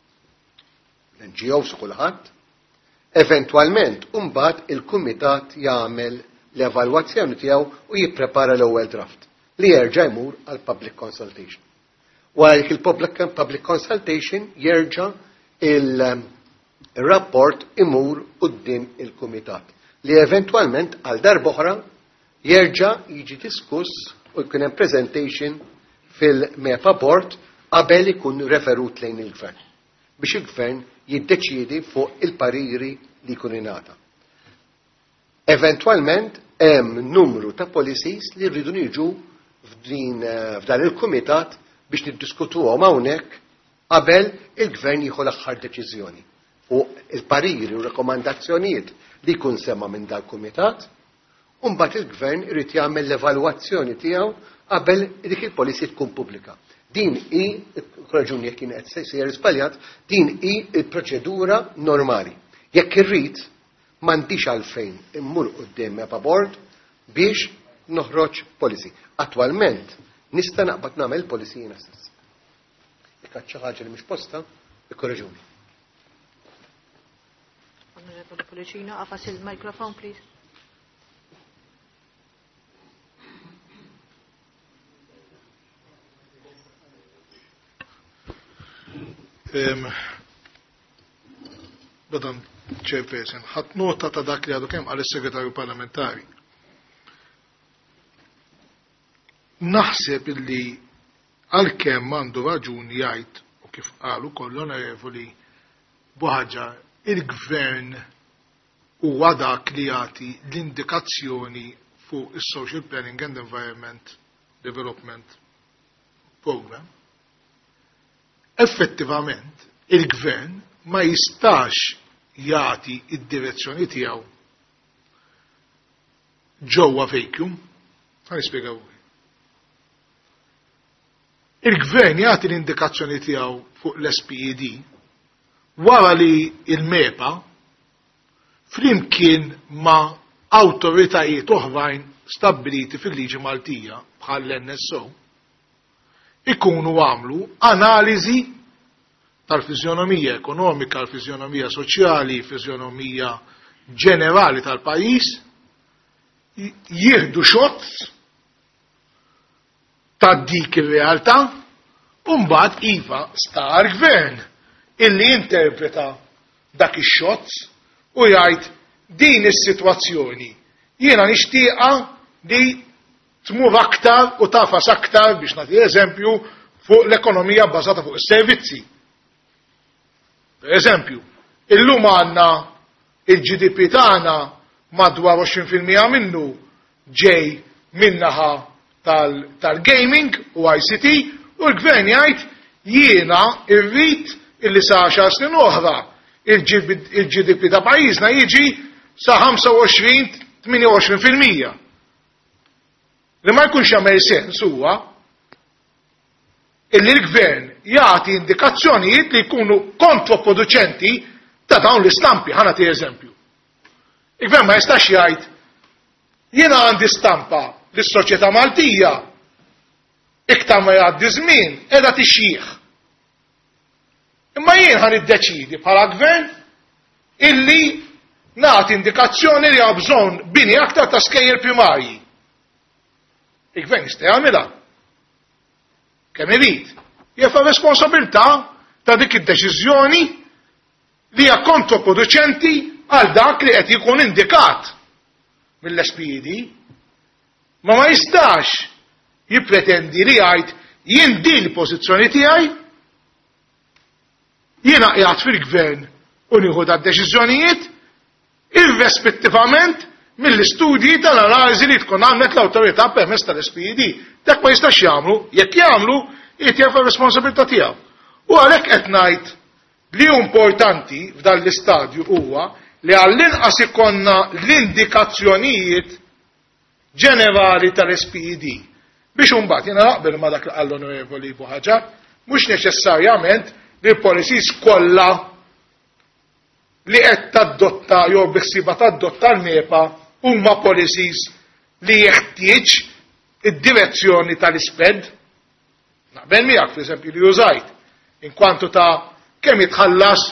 l-N G Os u kulħadd, eventwalment mbagħad il-kumitat jagħmel l-evalwazzjoni tiegħu u jipprepara l-ewwel draft li jerġa' jmur għal public consultation. Wara il-public consultation jerġa' il-rapport imur quddiem il-kumitat li eventwalment għal darba oħra jerġa' jiġi diskuss u jkun hemm presentation fil-mepa board qabel ikun referut lejn il-gvern biex il-gvern jiddeċiedi fuq il-pariri li jkun ingħata. Eventwalment hemm numru ta' policies li rridu niġu f'dan il-kumitat biex niddiskutuhom hawnhekk qabel il-gvern jieħu l-aħħar deċiżjoni fuq il-pariri u rekomandazzjonijiet li jkun semma minn dal-kumitat, u mbagħad il-gvern irid jagħmel l-evalwazzjoni tiegħu qabel dik il-policy tkun pubblika. Din hi, raġuni jekk kien qed sejjer żbaljat, din hi l-proċedura normali. Jekk irrid m'għandix għalfejn immur quddiem mepa board biex noħroġ policy. Attwalment nista' naqbad nagħmel policy jiena stess. Jekk xi ħaġa li mhix posta, ikkorreġuni. Onorevoli Policino, għafas il-mikrofon, please. Um, Madam Chairperson, ħadd nota ta' dak li għadu kemm għal segretarju parlamentari. Naħseb illi għalkemm għandu raġun jgħid u kif qalu kollha onorevoli Buħaġa, il-gvern huwa dak li jagħti l-indikazzjoni fuq is-Social Planning and Environment Development Program. Effettivament, il-gvern ma jistax jagħti id-direzzjoni tiegħu ġewwa vacuum. Ħa nispjegaw. Il-gvern jagħti l-indikazzjoni tiegħu fuq l-S P E D wara li il-mepa flimkien ma' awtoritajiet oħrajn stabiliti fil-liġi Maltija bħal l-N S O ikunu għamlu analiżi tal-fizjonomija ekonomika, tal-fizjonomija soċjali, fizjonomija ġenerali tal-pajjiż, jieħdu xott ta' dik ir-realtà u mbagħad iva sta għall-gvern illi interpreta dak ix-xott u jgħid din is-sitwazzjoni jiena nixtieqa li tmur aktar u tafas aktar biex nagħti eżempju fuq l-ekonomija bbażata fuq is-servizzi. Per eżempju, illum għandna il-G D P tagħna madwar għoxrin fil-mija minnu ġej minnaħa tal-gaming u I C T u l-gvern jgħid jiena irrid illi sa għaxar snin oħra il-G D P ta' pajjiżna jiġi sa ħamsa u għoxrin tminja u għoxrin fil-mija. Li ma jkunx jagħmel sens huwa illi l-gvern jagħti indikazzjonijiet li jkunu kontraproduċenti ta' dawn l-istampi. Ħa nagħti eżempju. Il-gvern ma jistax jgħid jiena għandi stampa lis-soċjetà Maltija iktar ma jgħaddi żmien qiegħda tixjih. Imma jien ħan iddeċidi bħala gvern illi nagħti indikazzjoni li hawn bżonn bini aktar ta' skejjel primarji. Il-gvern jista' jagħmilha. Kemm irid. Jefa responsabilità ta' dik id-deċiżjoni li hija kontraproduċenti għal dak li qed jkun indikat mill-S P D. Ma ma jistax jippretendi li jgħid jien din il-pożizzjoni tiegħi jiena qiegħed fil-gvern u nieħu deċiżjonijiet irrispettivament mill-istudji tal-analiżi li tkun għamlet l-awtorità permezz tal-S P D. Dak ma jistax jagħmlu, jekk jagħmlu jitjef ir-responsabilità tiegħu. U għalhekk qed ngħid li importanti f'dan l-istadju huwa li għall-inqas ikonna l-indikazzjonijiet ġenerali tal-S P D. Biex imbagħad jiena naqbel ma dak li qal l-Onorevoli Buħaġar, mhux neċessarjament li l-policies kollha li qed tadotta jew biħsiba tadotta l-nepa huma policies li jeħtieġ id-direzzjoni tal-isped. Naqbel miegħek f'eżempju li użajt inkwantu ta' kemm jitħallas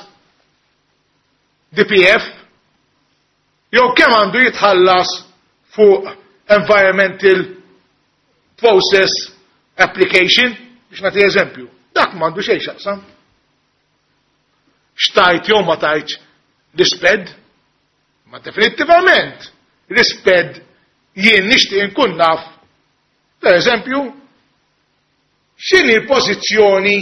D P F jew kemm għandu jitħallas fuq environmental process application biex nagħti eżempju. Dak m'għandu xejn x'aqsam. Xtajt jew ma tajtx l-isped, ma definittivament l-isped jien nixtieq inkun naf, per eżempju, x'inhi l-pożizzjoni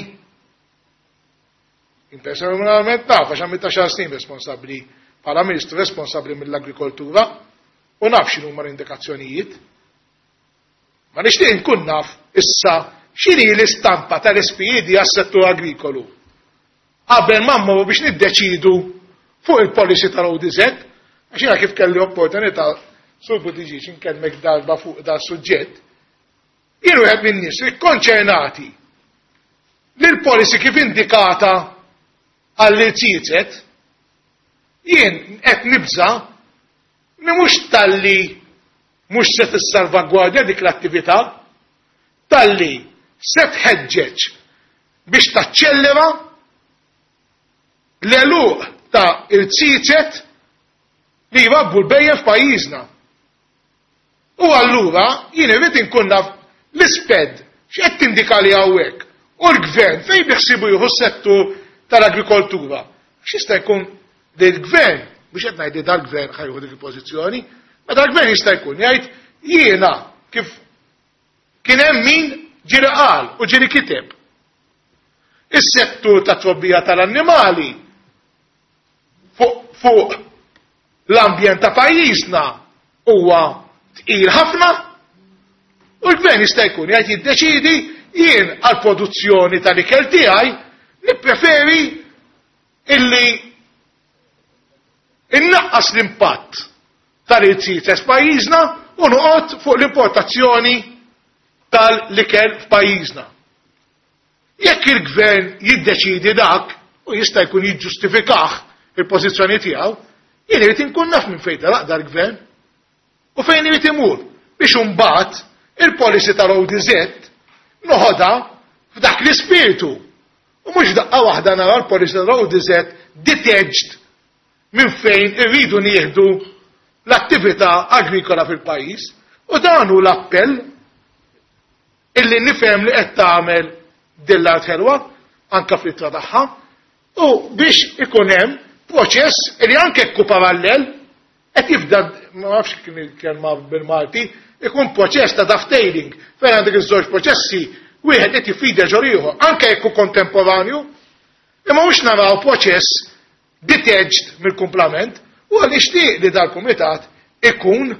personalment naf għax għamilt għaxar snin responsabbli bħala Ministru responsabbli mill-Agrikoltura u naf x'inhuma l-indikazzjonijiet. Ma nixtieq inkun naf issa x'inhi l-istampa tal-S P D għas-settur agrikolu. Qabel ma mmorru biex niddeċidu fuq il-policy tal-O D Z, għax jiena kif kelli opportunità sur Buttigieg inkellmek darba fuq dal suġġett, jien wieħed min-nies ikkonċernati li l-policy kif indikata għall-irtizet, jien qed nibża li mhux talli mhux se tissalvagwardja dik l-attività, talli se tħeġġeġ biex taċċellera l-eluq ta' irtizet li jrabbu l-bejja f'pajjiżna. U allura jien irid inkun naf l-isped x'qed tindika li hawnhekk u l-gvern fejn biħsibu jieħu s-settur tal-agrikoltura. X'jista' jkun li l-gvern biex qed ngħid dal-gvern ħajħu dik il-pożizzjoni, ma dal-gvern jista' jkun jgħid jiena kif kien hemm min ġiri qal u ġiri kiteb. Is-settur tat trobbija tal-annimali fuq l-ambjent ta' pajjiżna huwa tqil ħafna u l-gvern jista' jkun jgħid jiddeċiedi jien għall-produzzjoni tal-ikel tiegħi nippreferi illi innaqqas l-impatt tal-irtizet f'pajjiżna u noqgħod fuq l-importazzjoni tal-ikel f'pajjiżna. Jekk il-gvern jiddeċiedi dak u jista' jkun jiġġustifikah il-pożizzjoni tiegħu, jien irid inkun naf minn fejn telaq dal-gvern u fejn irid imur biex imbagħad il-policy tal-O D Z noħodha f'dak l-ispirtu. U mhux daqqa waħda nara l-policy tal-O D Z detached minn fejn irridu nieħdu l-attività agrikola fil-pajjiż u dan hu l-appell illi nifhem li qed tagħmel dillart ħelwa anke fl-ittra tagħha u biex ikun hemm proċess li anke kku parallel qed jibda ma nafx kien il-kelma bil-Malti ikun proċess ta' dovetailing fejn għandek iż-żewġ proċessi wieħed qed jifida ġor ieħor anke jekk hu kontemporanju imma mhux naraw proċess detached mill-kumplament u għal nixtieq li dal-kumitat ikun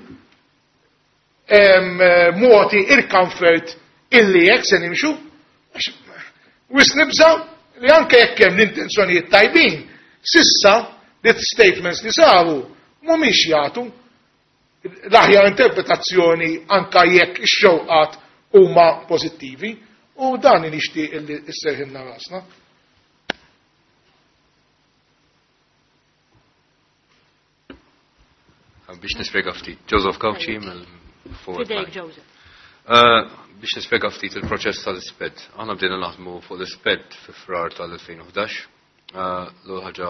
moti il-comfort illi jekk se nimxu wis nibża li anke jekk hemm l-intenzjonijiet tajbin sissa li statements li saru mhumiex jagħtu l-aħjar interpretazzjoni anke jekk ix-xewqat huma pożittivi u dan nixtieq illi isserħilna rasna. Biex nispjega ftit. Joseph Gawċi mill-Forward. Fidejk Joseph. Biex nispjega ftit il-proċess tal-isped. Aħna bdejna naħdmu fuq l-isped fi frar tal-elfejn u ħdax. L-ħaġa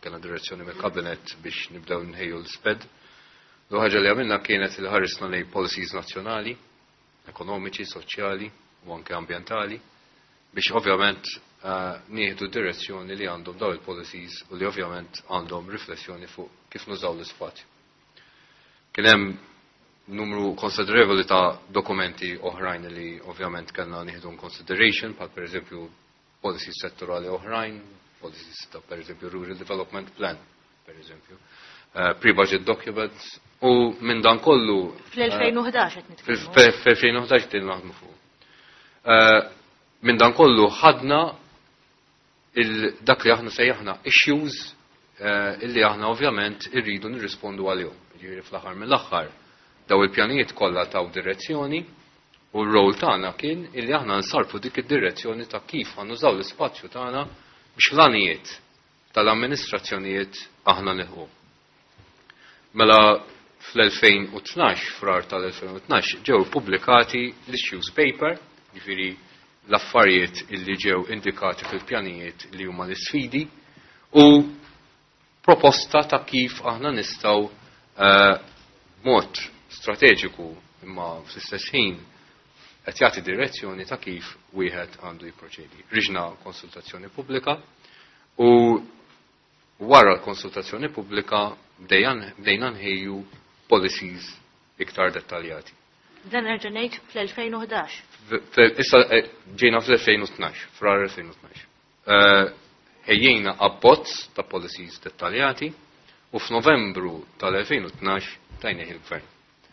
kena direzzjoni mill-kabinet biex nibdew nħejju l-sped. L ħaġa li għamilna kienet li ħarisna lej policies nazzjonali, ekonomiċi, soċjali u anke ambientali biex ovvjament uh, nieħdu direzzjoni li għandhom daw il-policies u li ovvjament għandhom riflessjoni fuq kif nużaw l-ispazju. Kien hemm numru konsiderevoli ta' dokumenti oħrajn li ovvjament kellna nieħdu consideration, bħal pereżempju policies settorali oħrajn, policies ta' pereżempju Rural Development Plan, pereżempju, uh, pre-budget documents, u minn dan kollu fl-2011 qed nitkellmu. Fl-2011 qed naħdmu fuq. Minn dan kollu ħadna dak li aħna sejjaħna issues illi aħna ovvjament irridu nirrispondu għalihom. Jiġifieri fl-aħħar mill-aħħar daw il-pjanijiet kollha taw direzzjoni u r-rol tagħna kien illi aħna nsarfu dik id-direzzjoni ta' kif ħanużaw l-ispazju tagħna biex l-għanijiet tal-amministrazzjonijiet aħna nilħu. Mela fl-elfejn u tnax, frar tal-elfejn u tnax, ġew pubblikati l-issues paper, ġifieri l-affarijiet illi ġew indikati fil-pjanijiet li huma l-isfidi u proposta ta' kif aħna nistgħu uh, mod strateġiku imma fl-istess ħin qed jagħti direzzjoni ta' kif wieħed għandu jipproċedi. Riġna konsultazzjoni pubblika u wara l-konsultazzjoni pubblika bdejna nħejju policies iktar dettaljati. Dan nerġa' ngħid fl-elfejn u ħdax. Issa ġejna fl-elfejn u tnax, frar elfejn u tnax. Ħejjejna abbozz ta' policies dettaljati u f'Novembru tal-elfejn u tnax tajnieh il-gvern.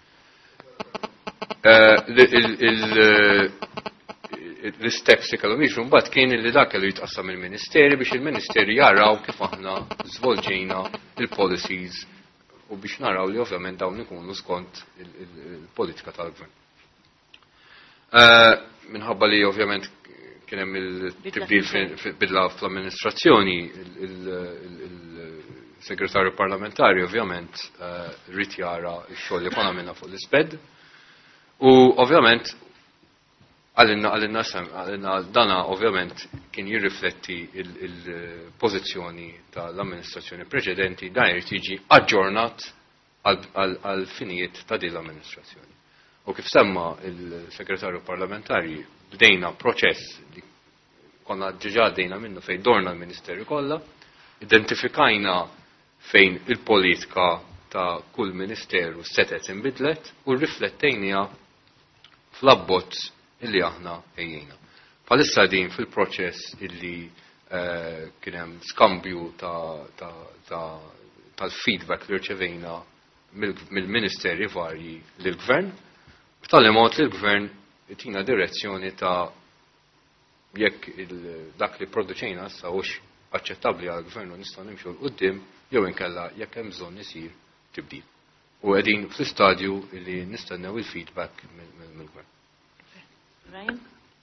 L-steps li kellhom jiġru mbagħad kien li dak kellu jitqassam il-Ministeri biex il-Ministeri jaraw kif aħna żvolġejna il-policies u biex naraw li ovvjament dawn ikunu skont il-politika tal-gvern. Minħabba li ovvjament kien hemm il-tibdil bidla fl-amministrazzjoni, il-segretarju parlamentari ovvjament rrid jara x-xogħol li konna minna fuq l-isped u ovvjament għalina għalina għalina dana ovvjament kien jirrifletti il-pożizzjoni tal-amministrazzjoni preċedenti dan irid jiġi aġġornat għal finijiet ta' din l-amministrazzjoni. U kif semma il-segretarju parlamentari bdejna proċess li konna ġiġa dejna minnu fejn dorna l-Ministeri kollha, identifikajna fejn il-politika ta' kull ministeru setet inbidlet u rriflettejnija fl-abbozz illi aħna ejjina. Palissa din fil-proċess illi uh, kien hemm skambju tal-feedback li rċevejna mill-ministeri varji lill-gvern, b'tali mod li l-gvern tina direzzjoni ta' jekk dak li produċejna sa hux aċċettabbli għall-gvern u nistgħu nimxu l-qudiem jew inkella jekk hemm bżonn isir tibdil. U qegħdin fl-istadju li nistennew il-feedback mill-gvern. Ryan?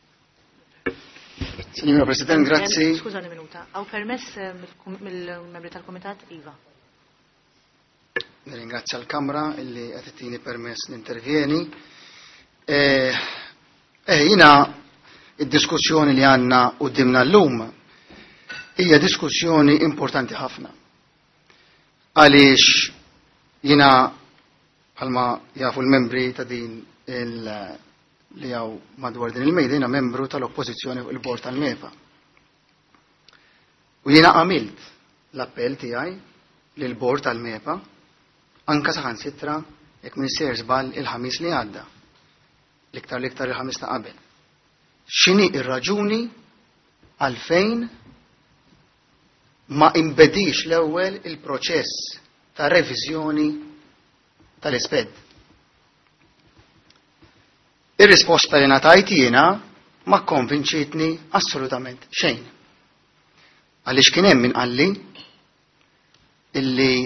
Signora President, grazzi. Skużani minuta. Għaw permess mill-membri tal-Komitat Iva. Ringrazzja l-Kamra illi qed ittini permess nintervjeni. Eh, eh jina id-diskussjoni li għandna qudiemna llum hija diskussjoni importanti ħafna. Għaliex jina bħalma jafu l-membri ta' din il- li għaw madwar din il-mejdina membru tal-oppozizjoni fuq il-bord tal-MEPA. U jiena għamilt l-appell tiegħi lil bord tal-MEPA anka saħan sitra jekk minister żball il-ħamis li għadda. L-iktar l-iktar il-ħamis ta' qabel. X'inhi ir-raġuni għalfejn ma imbedix l-ewwel il-proċess ta' reviżjoni tal-isped. Ir-risposta li ngħatajt jiena ma konvinċitni assolutament xejn. Għaliex kien hemm min qalli illi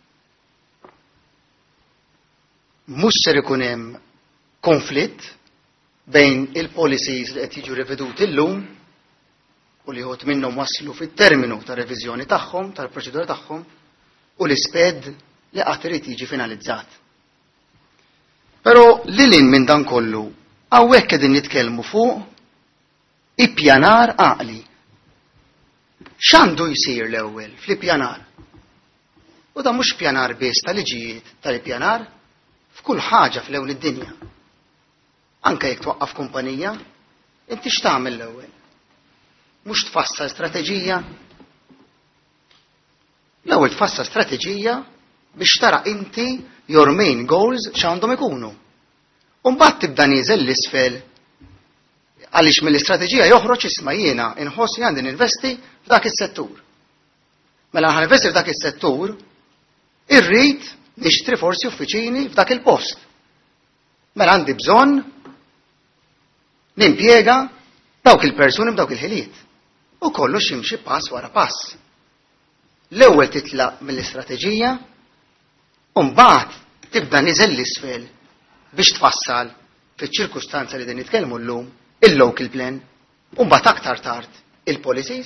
mhux ser ikun hemm konflitt bejn il-policies li qed jiġu riveduti llum u li ħodt minnhom waslu fit-terminu ta' reviżjoni tagħhom, tal-proċedura tagħhom u l-isped li qatt irid jiġi finalizzat. Però lilin minn dan kollu hawnhekk qegħdin nitkellmu fuq ippjanar għaqli. X'għandu jsir l-ewwel fl-ippjanar? U da mhux pjanar biss tal-liġijiet tal-pjanar f'kull ħaġa fl-ewn id-dinja. Anke jekk twaqqaf kumpanija, inti x'tagħmel l-ewwel? Mhux tfassal strateġija? L-ewwel tfassal strateġija biex tara inti your main goals x'għandhom ikunu. U mbagħad tibda nieżel l-isfel għaliex mill-istrateġija joħroġ isma' jiena inħoss li għandi ninvesti f'dak is-settur. Mela ħa investi f'dak is-settur, irrid nixtri forsi uffiċini f'dak il-post. Mela għandi bżonn nimpjega dawk il-persuni b'dawk il-ħiliet. U kollox jimxi pass wara pass. L-ewwel titlaq mill-istrateġija, u mbagħad tibda niżel l-isfel biex tfassal fiċ-ċirkustanza li din nitkellmu llum il-local plan, u mbagħad aktar tard il-policies.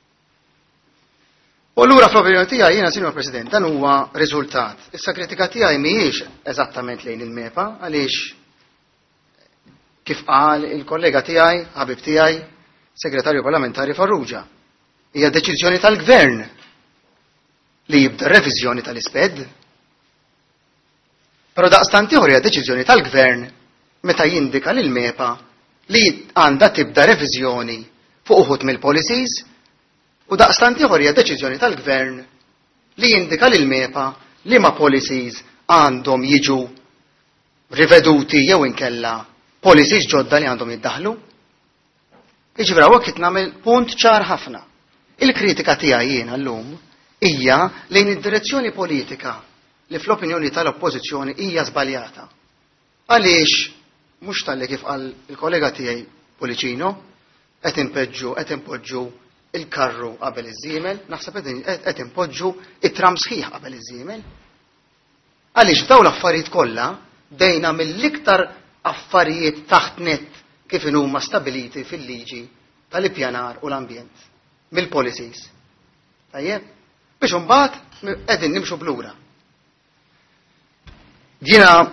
U allura fl-opinjoni tiegħi jiena, Sinjor President, dan huwa riżultat. Issa kritika tiegħi mhijiex eżattament lejn il-mepa għaliex kif qal il-kollega tiegħi, ħabib tiegħi, Segretarju Parlamentari Farrugia, hija deċiżjoni tal-Gvern li jibda reviżjoni tal-isped. Però daqstant ieħor hija deċiżjoni tal-Gvern meta jindika lil mepa li għandha tibda reviżjoni fuq uħud mill-policies, u daqstant ieħor hija deċiżjoni tal-Gvern li jindika lil mepa li ma policies għandhom jiġu riveduti jew inkella policies ġodda li għandhom jiddaħlu. Jiġifieri hawnhekk qed nagħmel punt ċar ħafna. Il-kritika tiegħi jiena llum hija lejn id-direzzjoni politika li fl-opinjoni tal-oppożizzjoni hija żbaljata. Għaliex mhux tal-li kif qal il-kollega tiegħi Policino qed impeġġu qed impoġġu il-karru qabel iż-żiemel, naħseb qed impoġġu it-tram sħiħ qabel iż-żiemel. Għaliex f'dawn l-affarijiet kollha dejna mill-iktar affarijiet taħt nett kif huma stabiliti fil-liġi tal-ippjanar u l-ambjent mill-policies. Tajjeb? Biex imbagħad qegħdin nimxu blura. Jiena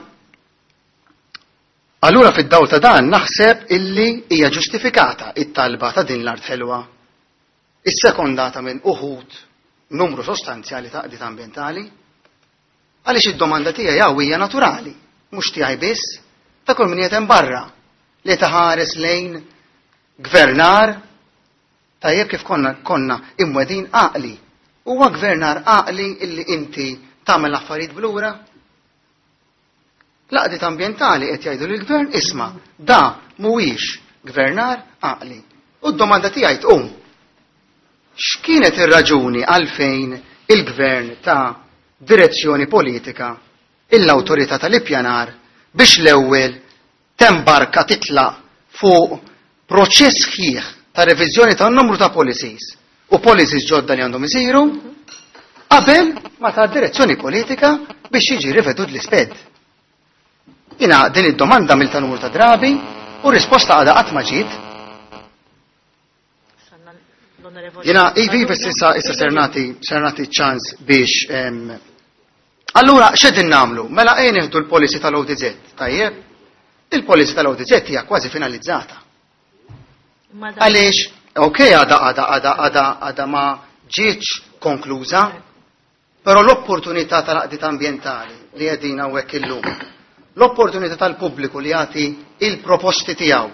allura fid-dawl ta' dan naħseb illi hija ġustifikata it-talba ta' din l-art ħelwa is-sekondata minn uħud numru sostanzjali ta' qdiet ambjentali għaliex id-domanda tiegħi hija naturali, mhux tiegħi biss, ta' kull min hemm barra li taħares lejn gvernar tajjeb kif konna konna imwedin għaqli. Huwa gvernar għaqli illi inti tagħmel affarijiet blura? L-qdiet ambjentali qed jgħidu lill-gvern isma' da mhuwiex gvernar għaqli. U d-domanda tiegħi tqum. X'kienet ir-raġuni għalfejn il-gvern ta' direzzjoni politika l-awtorità tal-ippjanar biex l-ewwel tembarka titlaq fuq proċess sħiħ ta' reviżjoni ta' numru ta' policies u policies ġodda li għandhom isiru qabel ma ta' direzzjoni politika biex jiġi rivedut l-isped. Jina din id-domanda mill ta' numru ta' drabi u risposta għadha qatt ma ġiet. Jina ivi biss issa issa sernati sernati ċans biex allura x'edin nagħmlu? Mela ejn nieħdu l-policy tal-O D Z, tajjeb? Il-policy tal-O D Z hija kważi finalizzata. Għaliex, okej għada għada għada għada għada ma ġietx konkluża, però l-opportunità tal-qdiet ambjentali li qegħdin hawnhekk illum, l-opportunità tal-pubbliku li jagħti il-proposti tiegħu.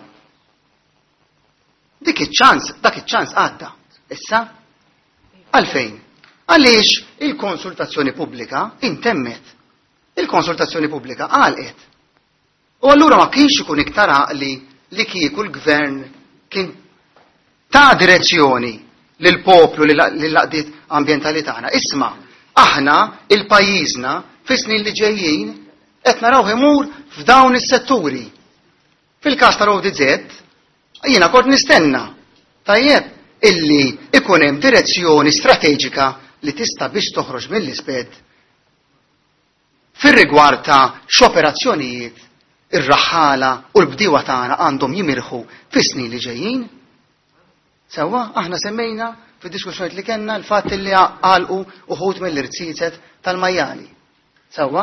Dik iċ-ċans, dak iċ-ċans għadda. Issa? Għalfejn? Għaliex il-konsultazzjoni pubblika intemmet. Il-konsultazzjoni pubblika għalqet. U allura ma kienx ikun iktar għaqli li kieku l-gvern kien ta' direzzjoni lil poplu lil laqdiet ambjentali tagħna. Isma' aħna il-pajjiżna fis-snin li ġejjin qed naraw imur f'dawn is-setturi. Fil-każ tal-O D Z jiena kont nistenna tajjeb illi ikun hemm direzzjoni strateġika li tista' biex toħroġ mill-isped fir-rigward ta' x'operazzjonijiet ir-raħħala u l-bdiewa tagħna għandhom jimirħu fis-snin li ġejjin. Sewwa aħna semmejna fid-diskussjonijiet li kellna l-fatt li għalqu uħud mill-irtizet tal-majjali. Sewwa?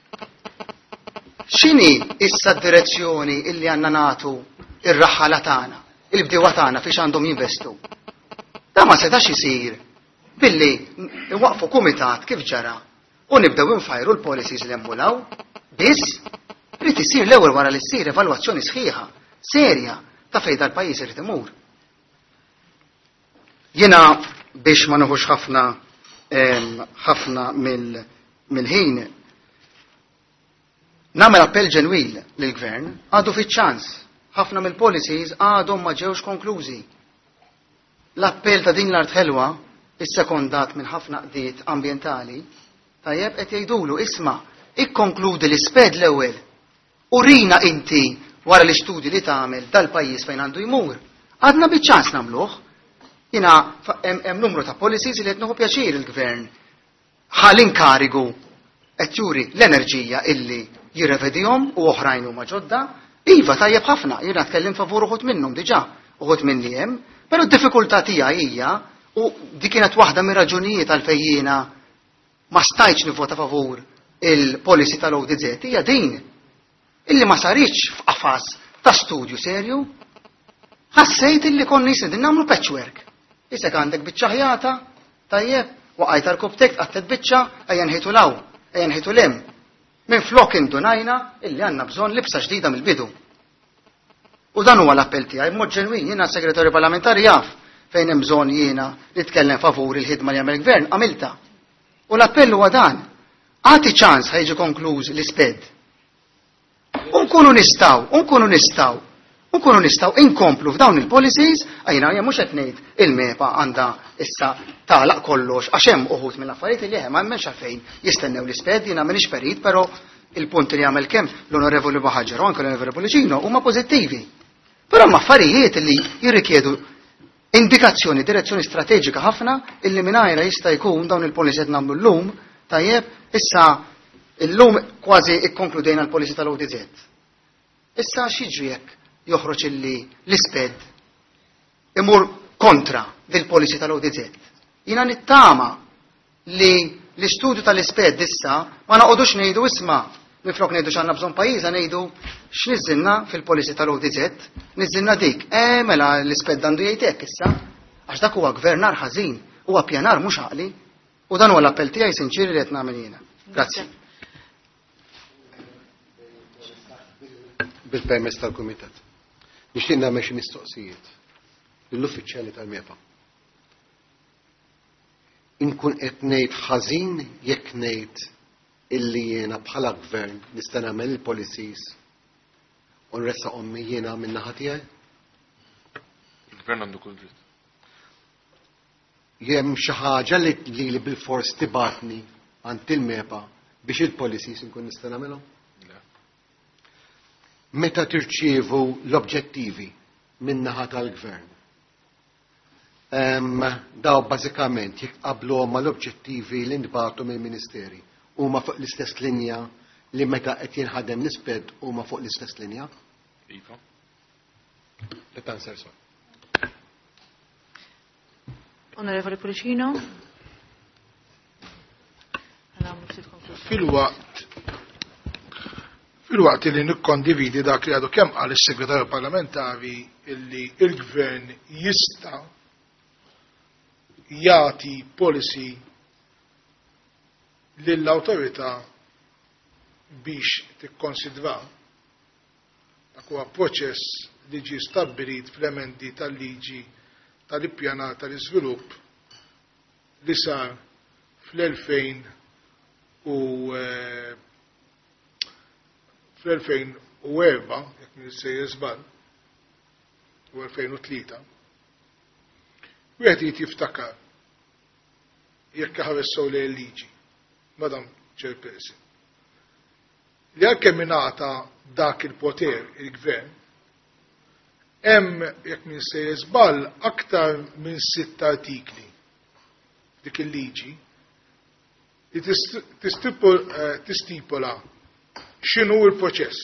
X'inhi issa d-direzzjoni illi għandna nagħtu ir-raħħala tagħna, il-bdiewa tagħna fiex għandhom jinvestu? Da ma setax isir billi waqfu kumitat kif ġara u nibdew infajru l-policies li emmulaw, biss rrid isir l-ewwel wara li ssir evalwazzjoni sħiħa, serja ta' fejn dal-pajjiż irid imur. Jiena biex ma nuħux ħafna ħafna mill-ħin nagħmel appell ġenwil lill-Gvern għadu fiċ-ċans. Ħafna mill-policies għadhom ma ġewx konklużi. L-appell ta' din l-art ħelwa is-sekondat minn ħafna qdiet ambjentali tajjeb qed jgħidulu isma' ikkonkludi l-isped l-ewwel u rina inti wara l-istudji li tagħmel dal-pajjiż fejn għandu jmur. Għadna biċ-ċans nagħmluh. Jiena hemm numru ta' policies li qed nieħu pjaċir il-Gvern ħal inkarigu qed juri l-enerġija illi jirrevedihom u oħrajn huma ġodda. Iva tajjeb ħafna, jiena tkellim favur uħud minnhom diġà, uħud minni hemm, però d-diffikultà tiegħi hija u dik kienet waħda mir-raġunijiet għalfejn jiena ma stajtx nivvota favur il-policy tal-O D Z hija din illi ma saritx f'qafas ta' studju serju, ħassejt illi konni jisni nagħmlu patchwork. Isek għandek biċċa ħjata, tajjeb, waqajt tal-kubtek qattet biċċa, ejja nħitu law, ejja nħitu lem. Minn flok indunajna illi għandna bżonn libsa ġdida mill-bidu. U dan huwa l-appell tiegħi b'mod ġenwin, jiena segretarju parlamentari jaf fejn hemm bżonn jiena li tkellem favur il-ħidma li jagħmel il-Gvern għamilta. U l-appell huwa dan. Għati ċans ħajġi konkluż l-isped. Unkunu nistaw, unkunu nistaw, unkunu nistaw inkomplu f'dawn il-policies, għajna hija mhux qed ngħid il-mepa għandha issa tagħlaq kollox għax hemm uħud mill-affarijiet li hemm m'hemmx għalfejn jistennew l-isped, jiena m'iniex perit, però il-punti li għamel kemm l-Onorevoli Baħaġġer u anke l-Onorevoli Ċino huma pożittivi. Però hemm affarijiet li jirrikjedu indikazzjoni, direzzjoni strateġika ħafna illi mingħajra jista' jkun dawn il-policies qed nagħmlu llum tajjeb issa illum kważi ikkonkludejna l-policy tal-O D Z. Issa x'jiġri jekk joħroġ illi l-isped imur kontra dil-policy tal-O D Z. Jiena nittama li l-istudju tal-isped issa ma naqgħodux ngħidu isma' minflok ngħidu x'għandna bżonn pajjiża ngħidu x'niżilna fil-policy tal-O D Z, niżilna dik. Eh mela l-isped għandu jgħid hekk issa għax dak huwa gvernar ħażin, huwa pjanar mhux għaqli u dan huwa l-appell tiegħi sinċiri li qed nagħmel jiena. Grazzi. Bil-permess tal-Kumitat. Nixtieq nagħmel xi mistoqsijiet lill-uffiċjali tal-mepa. Inkun qed ngħid ħażin jekk ngħid illi jiena bħala gvern nista' nagħmel il-policies u nressaqhom jiena min-naħa tiegħi? Il-gvern għandu kull dritt. Jem xi ħaġa li li bil-fors tibatni għand il-mepa biex il-policies inkun nista' nagħmelhom? Meta tirċievu l-obġettivi min-naħa tal-gvern. Um, daw bażikament jiqqablu ma l-obġettivi li nbagħtu mill-Ministeri huma fuq l-istess linja li meta qed jinħadem l-isped huma fuq l-istess linja? Iva. Let answer so. Onorevoli Pulicino. Fil-waqt Fil-waqt li nikkondividi dak li għadu kemm qal is-Segretarju Parlamentari illi il-Gvern jista' jagħti policy lill-awtorità biex tikkonsidra dak huwa proċess li ġie stabbilit fl-emendi tal-liġi tal-ippjanar tal-iżvilupp li sar fl-elfejn u fl-elfejn u erba, jekk nisejjer żball, u elfejn u tlieta, wieħed jrid jiftakar jekk ħaressew lejn il-liġi, Madam Chairperson, li għalkemm ingħata dak il-poter il-gvern, hemm jekk nisejjer żball aktar minn sitt artikli dik il-liġi li tistipula x'inhu l-proċess.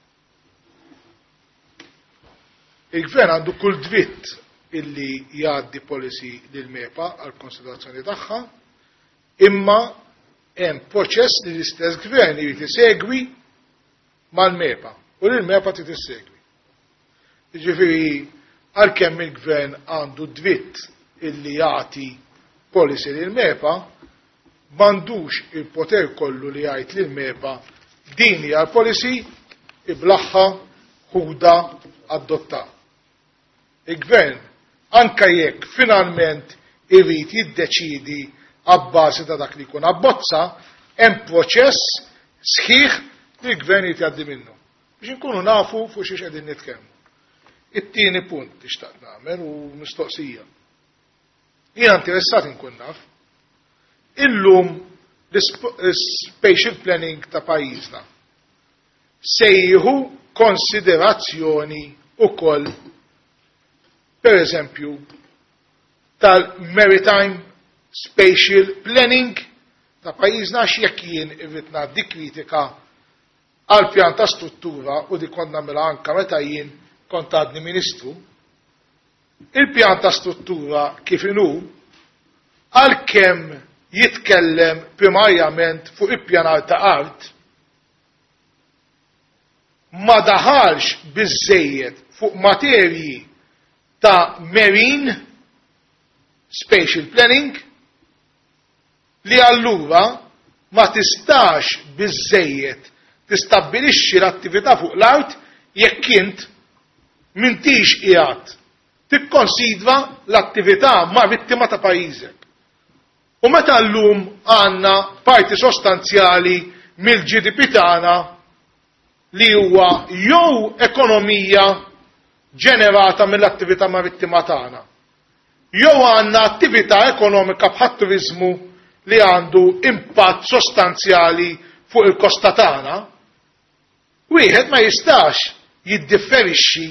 Il-gvern għandu kull dritt illi jgħaddi policy lil mepa għal konsiderazzjoni tagħha, imma hemm proċess li l-istess gvern jrid isegwi mal-mepa u lil mepa trid issegwi. Jiġifieri għalkemm il-gvern għandu dritt illi jagħti policy lil mepa, m'għandux il-poter kollu li jgħid lil MEPA din hija l-policy iblaħħa ħuda adotta. Il-gvern anka jekk finalment irid jiddeċidi għabbażi ta' dak li jkun abbozza, hemm proċess sħiħ li l-gvern jitgħaddi minnu. Biex inkunu nafu fuq xi qegħdin nitkellmu. It-tieni punt li xtaqt nagħmel u mistoqsija. Jiena interessat inkun naf illum l-spatial planning ta' pajjiżna se jieħu konsiderazzjoni ukoll pereżempju tal-maritime spatial planning ta' pajjiżna għax jekk jien irrid ngħaddi kritika għal pjan ta' struttura u di kont nagħmilha anke meta jien kont għadni ministru, il-pjan ta' struttura kif inhu għalkemm jitkellem primarjament fuq il-pjanar ta' art, ma daħalx biżejjed fuq materji ta' marine spatial planning li allura ma tistax biżejjed tistabbilixxi l-attività fuq l-art jekk int m'intix qiegħed tikkonsidra l-attività marittima ta' pajjiżek. U meta llum għandna parti sostanzjali mill-G D P tagħna li huwa jew ekonomija ġenerata mill-attività marittima tagħna, jew għandna attività ekonomika bħat turiżmu li għandu impatt sostanzjali fuq il-kosta tagħna, wieħed ma jistax jiddifferixxi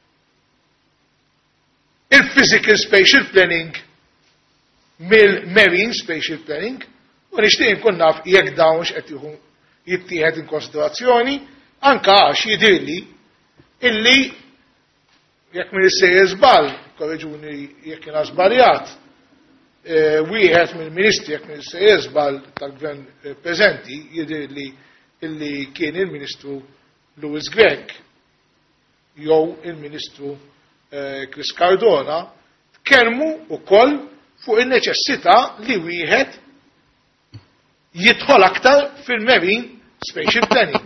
il-physical spatial planning mill-marine spatial planning u nixtieq inkun naf jekk dawn x'qed jittieħed in konsiderazzjoni anke għax jidhirli illi jekk min issejjer żball, korreġuni jekk kien żbaljat, wieħed mill-ministri jekk min issejjer żball tal-gvern preżenti jidhirli illi kien il-Ministru Louis Grech jew il-Ministru Chris Cardona tkellmu wkoll fuq il-neċessità li wieħed jidħol aktar fil-marine spatial planning.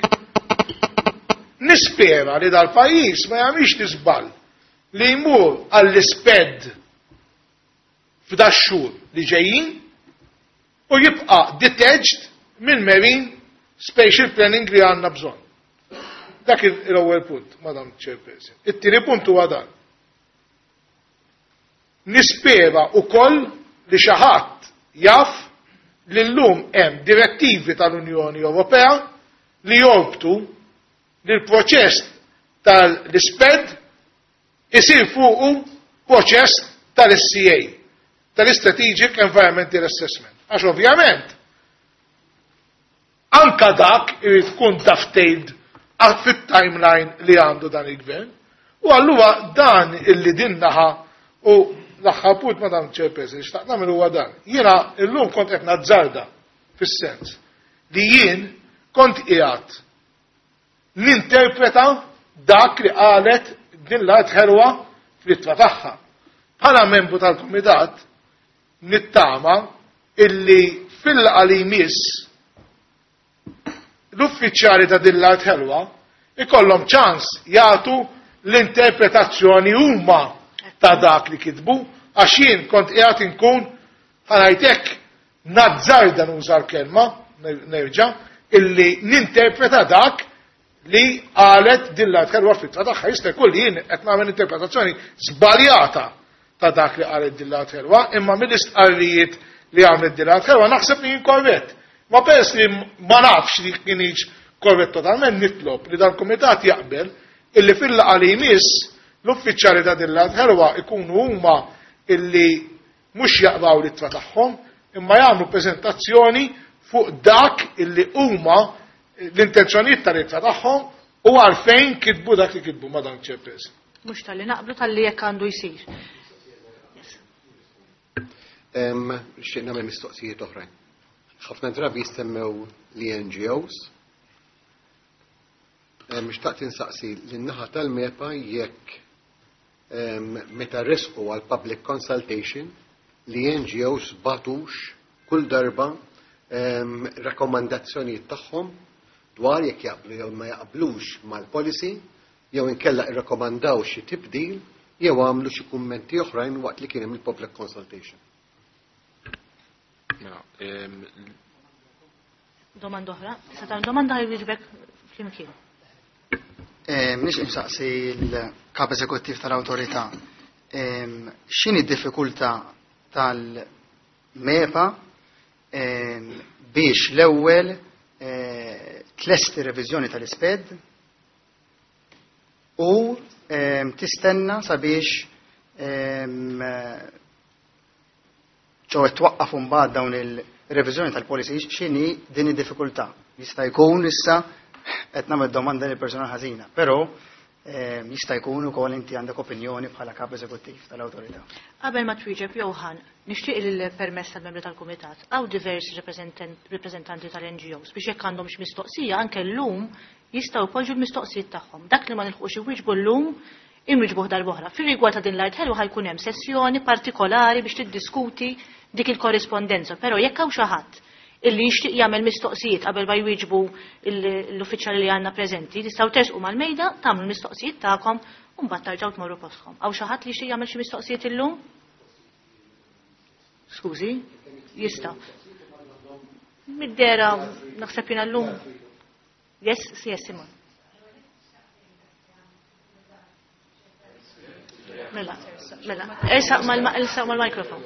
Nispera li dal-pajjiż ma jagħmilx tisball li jmur għall-isped f'dax xhur li ġejjin u jibqa' detached mill-marine spatial planning li għandna bżonn. Dak il-ewwel punt, Madam Chairperson. It-tieni punt huwa dan. Nispera wkoll li xi ħadd jaf li llum hemm direttivi tal-Unjoni Ewropea li jorbtu li l-proċess tal-isped isir fuqu proċess tal-S C A, tal-Strategic Environmental Assessment. Għax ovvjament anka dak irid tkun daftejld fit-timeline li għandu dan il-gvern u allura dan illi dinnaħa u l-aħħar punt Madam Chairperson li xtaqt nagħmel huwa dan. Jiena llum kont qed nazzarda fis-sens li jien kont qiegħed ninterpreta dak li qalet din l-art ħelwa fl-ittra tagħha. Bħala membru tal-Kumitat nittama illi fil-laqgħa li jmiss l-uffiċjali ta' din l-art ħelwa ikollhom ċans jagħtu l-interpretazzjoni huma ta' dak li kitbu għax jien kont qiegħed inkun ħanajtek nazzarda nuża l-kelma nerġa' illi ninterpreta dak li qalet din l-art ħelwa fl-ittra tagħha jista' jkun li jien qed nagħmel interpretazzjoni żbaljata ta' dak li qalet din l-art ħelwa imma mill-istqarrijiet li għamlet din l-art ħelwa naħseb li jien korrett. Ma peress li ma nafx li kienx korrett totalment nitlob li dal-Kumitat jaqbel illi fil-laqgħa li jmiss l-uffiċjali ta' din l-art ħelwa ikunu huma illi mhux jaqraw l-ittra tagħhom imma jagħmlu preżentazzjoni fuq dak illi huma l-intenzjonijiet tal-ittra tagħhom u għalfejn kitbu dak li kitbu Madam Chairperson. Mhux tal-li naqblu tal-li jekk għandu jsir. Nixtieq nagħmel mistoqsijiet oħrajn. ħafna drabi jistemmew li N G Os. Mixtaqt insaqsi lin-naħa tal-MEPA jekk meta resqu għal public consultation li N G Os batux kull darba rakkomandazzjonijiet tagħhom dwar jekk jaqblu jew ma jaqblux mal-policy jew inkella irrakkomandaw xi tibdil jew għamlu xi kummenti oħrajn waqt li kien hemm il-public consultation. Domanda oħra, tista' tagħmel domanda ħajwieġbek flimkien. Nix insaqsi l-kap eżekuttiv tal-awtorità. X'inhi d-diffikultà tal-MEPA biex l-ewwel tlesti reviżjoni tal-isped u tistenna sabiex ġew twaqqaf mbagħad dawn il-reviżjoni tal-policy x'inhi din id-diffikultà. Jista' jkun issa qed nagħmel domanda lil persuna ħażina, però jista' jkun ukoll inti għandek opinjoni bħala kap eżekuttiv tal-awtorità. Qabel ma twieġeb Johan, nixtieq il-permess tal-membri tal-Kumitat għaw diversi rappreżentanti tal-N G Os biex jekk għandhom mistoqsija anke llum jistgħu jpoġġu l-mistoqsijiet tagħhom. Dak li ma nilħuqx iwieġbu llum inwiġbuh darb'oħra. Fir-rigward ta' din l-art ħelwa ħajkun hemm sessjoni partikolari biex tiddiskuti dik il-korrispondenza, però jekk hawn xi ħadd illi jixtieq jagħmel mistoqsijiet qabel ma jwieġbu l-uffiċjali li għandna preżenti, tistgħu tersqu mal-mejda, tagħmlu l-mistoqsijiet tagħkom u mbagħad tarġgħu tmorru postkom. Hawn xi ħadd li jixtieq jagħmel xi mistoqsijiet illum? Skużi, jista'. Mid-dera naħseb jiena llum. Yes, yes, Simon. Mela, mela, ersaq mal-mikrofon.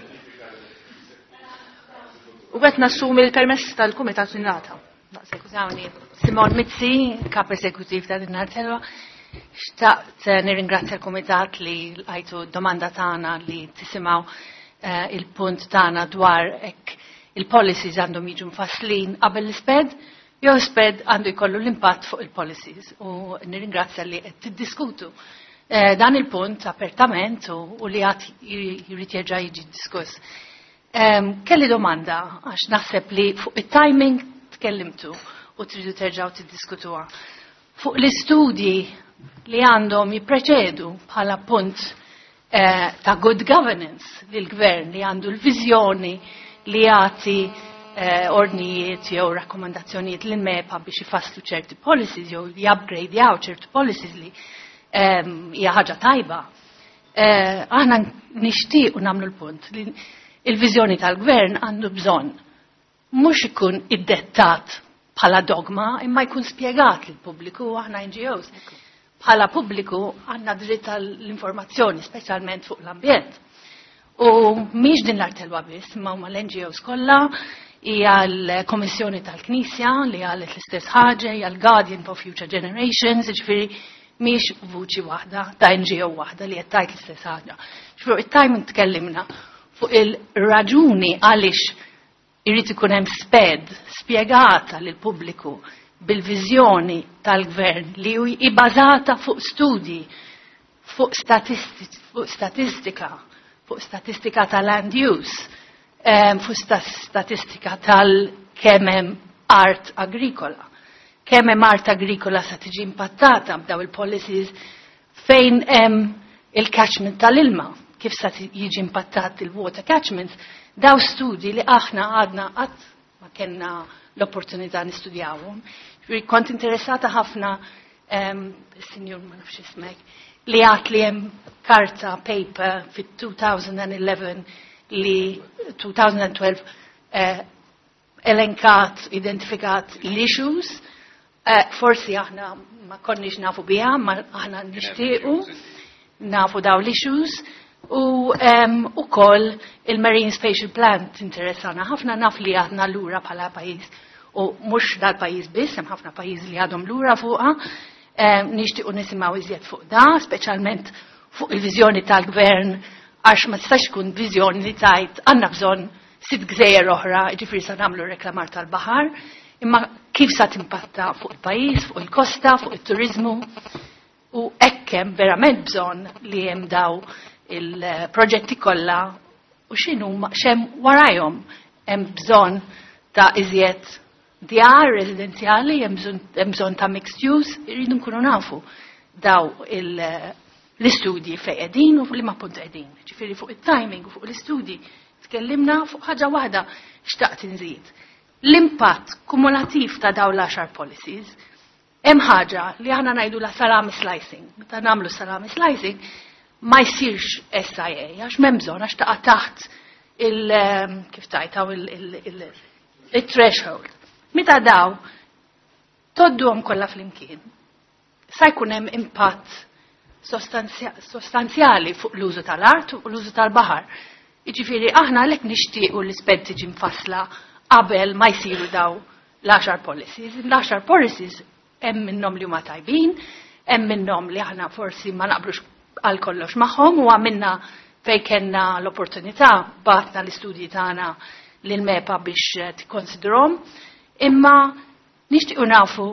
U għet nassumi l-permess tal-Kumitat Sinata. Skużawni, Simon Mizzi, kap eżekutiv ta' din ħelwa, xtaqt nirringrazzja l-Kumitat li għajtu domanda tagħna li tisimgħu il-punt tagħna dwar hekk il-policies għandhom jiġu mfasslin qabel l-isped, jew sped għandu jkollu l-impatt fuq il-policies. U nirringrazzja li qed tiddiskutu dan il-punt apertament u li għad jrid jerġa' jiġi diskuss. Kelli domanda, għax naħseb li fuq il-timing tkellimtu u tridu terġaw tiddiskutuha. Fuq l-istudji li għandhom jippreċedu bħala punt ta' good governance li l-gvern li għandu l-vizjoni li jagħti ordnijiet jew rakkomandazzjonijiet l mepa biex ifasslu ċerti policies jew jupgradejaw ċerti policies li hija ħaġa tajba. Aħna nixtiequ nagħmlu l-punt li il-viżjoni tal-gvern għandu bżonn mhux ikun iddettat bħala dogma imma jkun spjegat lill pubbliku aħna N G Os. Bħala pubbliku għandna dritt tal-informazzjoni, speċjalment fuq l-ambjent. U mhix din l-art ħelwa biss, imma huma l-N G Os kollha, hija l-Komissjoni tal-Knisja li qalet l-istess ħaġa, hija l-Guardian for Future Generations, ġifieri mhix vuċi waħda ta' N G O waħda li qed tgħid l-istess ħaġa. Ġifieri it-time tkellimna fuq il-raġuni għaliex irrid ikun hemm sped spjegata lil pubbliku bil-viżjoni tal-gvern li hi bbażata fuq studji, fuq statistika, fuq statistika tal-land use, fuq statistika tal-kemm hemm art agrikola. Kemm hemm art agrikola sa tiġi impattata b'daw il-policies fejn hemm il-catchment tal-ilma. Kif sa jiġi impattat il-water catchments, daw studi li aħna għadna għad ma kellna l-opportunità nistudjawhom. Kont interessata ħafna, is-sinjur ma nafx ismek, li għat li hemm karta paper fit-twenty eleven li twenty twelve elenkat, identifikat l-issues, forsi aħna ma konniex nafu biha, ma aħna nixtiequ nafu daw l-issues. U u koll il-Marine Spatial Plan interessana ħafna naf li għadna l-ura bħala pajis u mux dal-pajis biss, hemm ħafna pajis li għadhom l-ura fuqha, nixtiequ nisimgħu iżjed fuq da, speċjalment fuq il-viżjoni tal-gvern għax ma tistax tkun viżjoni li tajt għandna bżonn sitt gżejjer oħra, ġifieri sa nagħmlu reklamar tal-baħar, imma kif sa timpatta fuq il-pajis, fuq il-kosta, fuq it-turizmu u hekk hemm verament bżonn li hemm daw il-proġetti kollha u x'inhu xem warajhom hemm bżonn ta' iżjed djar residenzjali, hemm bżonn ta' mixed use, irridu nkunu nafu daw l-istudji fejn qegħdin u liema punt qegħdin. Ġifieri fuq it-timing u fuq l-istudji tkellimna fuq ħaġa waħda xtaqt inżid. l-impatt kumulattiv ta' daw l-għaxar policies, hemm ħaġa li aħna ngħidu la salami slicing. Meta nagħmlu salami slicing ma jsirx S I A għax m'hemm bżonn għax taqa' taħt il kif tajtaw il-threshold. Meta daw todduhom kollha flimkien. Sa jkun hemm impatt sostanzjali fuq l-użu tal-art u l-użu tal-baħar. Jiġifieri aħna għalhekk nixtiequ l-isped tiġi mfassla qabel ma jsiru daw l-għaxar policies. L-għaxar policies hemm minnhom li huma tajbin, hemm minnhom li aħna forsi ma naqblux għal kollox magħhom u għamilna fejn kellna l-opportunità batna l-istudji tagħna lil mepa biex tikkonsidrhom, imma nixtiequ nafu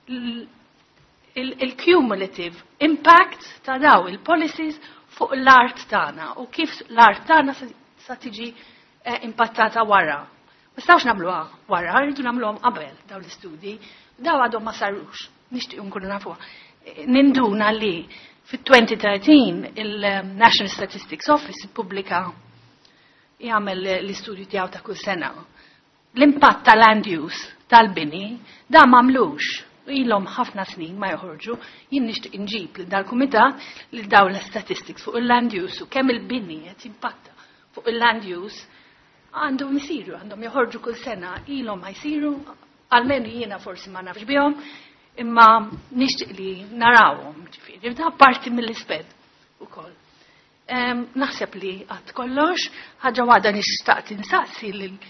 il-cumulative impact ta' daw il-policies fuq l-art tagħna u kif l-art tagħna sa tiġi impattata wara. Ma stawx nagħmluha wara, rridu nagħmluhom qabel daw l-istudji, daw għadhom ma sarux, nixtiequ nkunu nafuha. Ninduna li fit-twenty thirteen il-National Statistics Office ippubblika jagħmel l-istudju tiegħu ta' kull sena. L-impatt tal-land use tal-bini da m'għamlux. Ilhom ħafna snin ma joħorġu, jien nixtieq inġib lil dal-kumitat li daw l-statistics fuq il-land use u kemm il-bini qed jimpatta fuq il-land use għandhom isiru, għandhom joħorġu kull sena, ilhom ma jsiru, għalmenu jiena forsi ma nafx bihom, imma nixtieq li narawhom, ġifieri, da parti mill-isped ukoll. Naħseb li għad kollox, ħaġa waħda nixtaqt insaqsi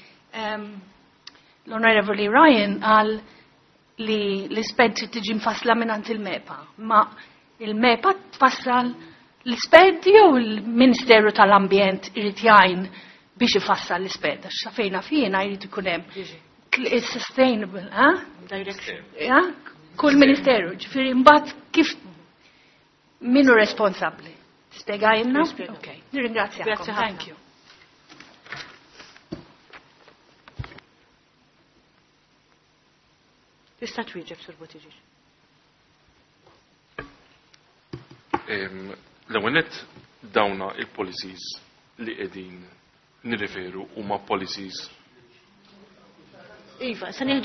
l-Honorable Ryan għal li l-isped tiġi mfassla minnant il-mepa. Ma il-mepa tfassal l-isped jew il-Ministeru tal-Ambjent irid jgħin biex ifassal l-isped. Għax fejna fina jrid ikun hemm il-sustainable, Direction. Kull ministeru, ġifieri mbagħad kif minnu responsabbli. Spiegajna? Okay. Nirringrazzjakom. Thank you. Tista' twieġeb Sur Buttigieg. L-ewwel nett dawna il-policies li qegħdin nirriferu huma policies. Iva, se nieħdu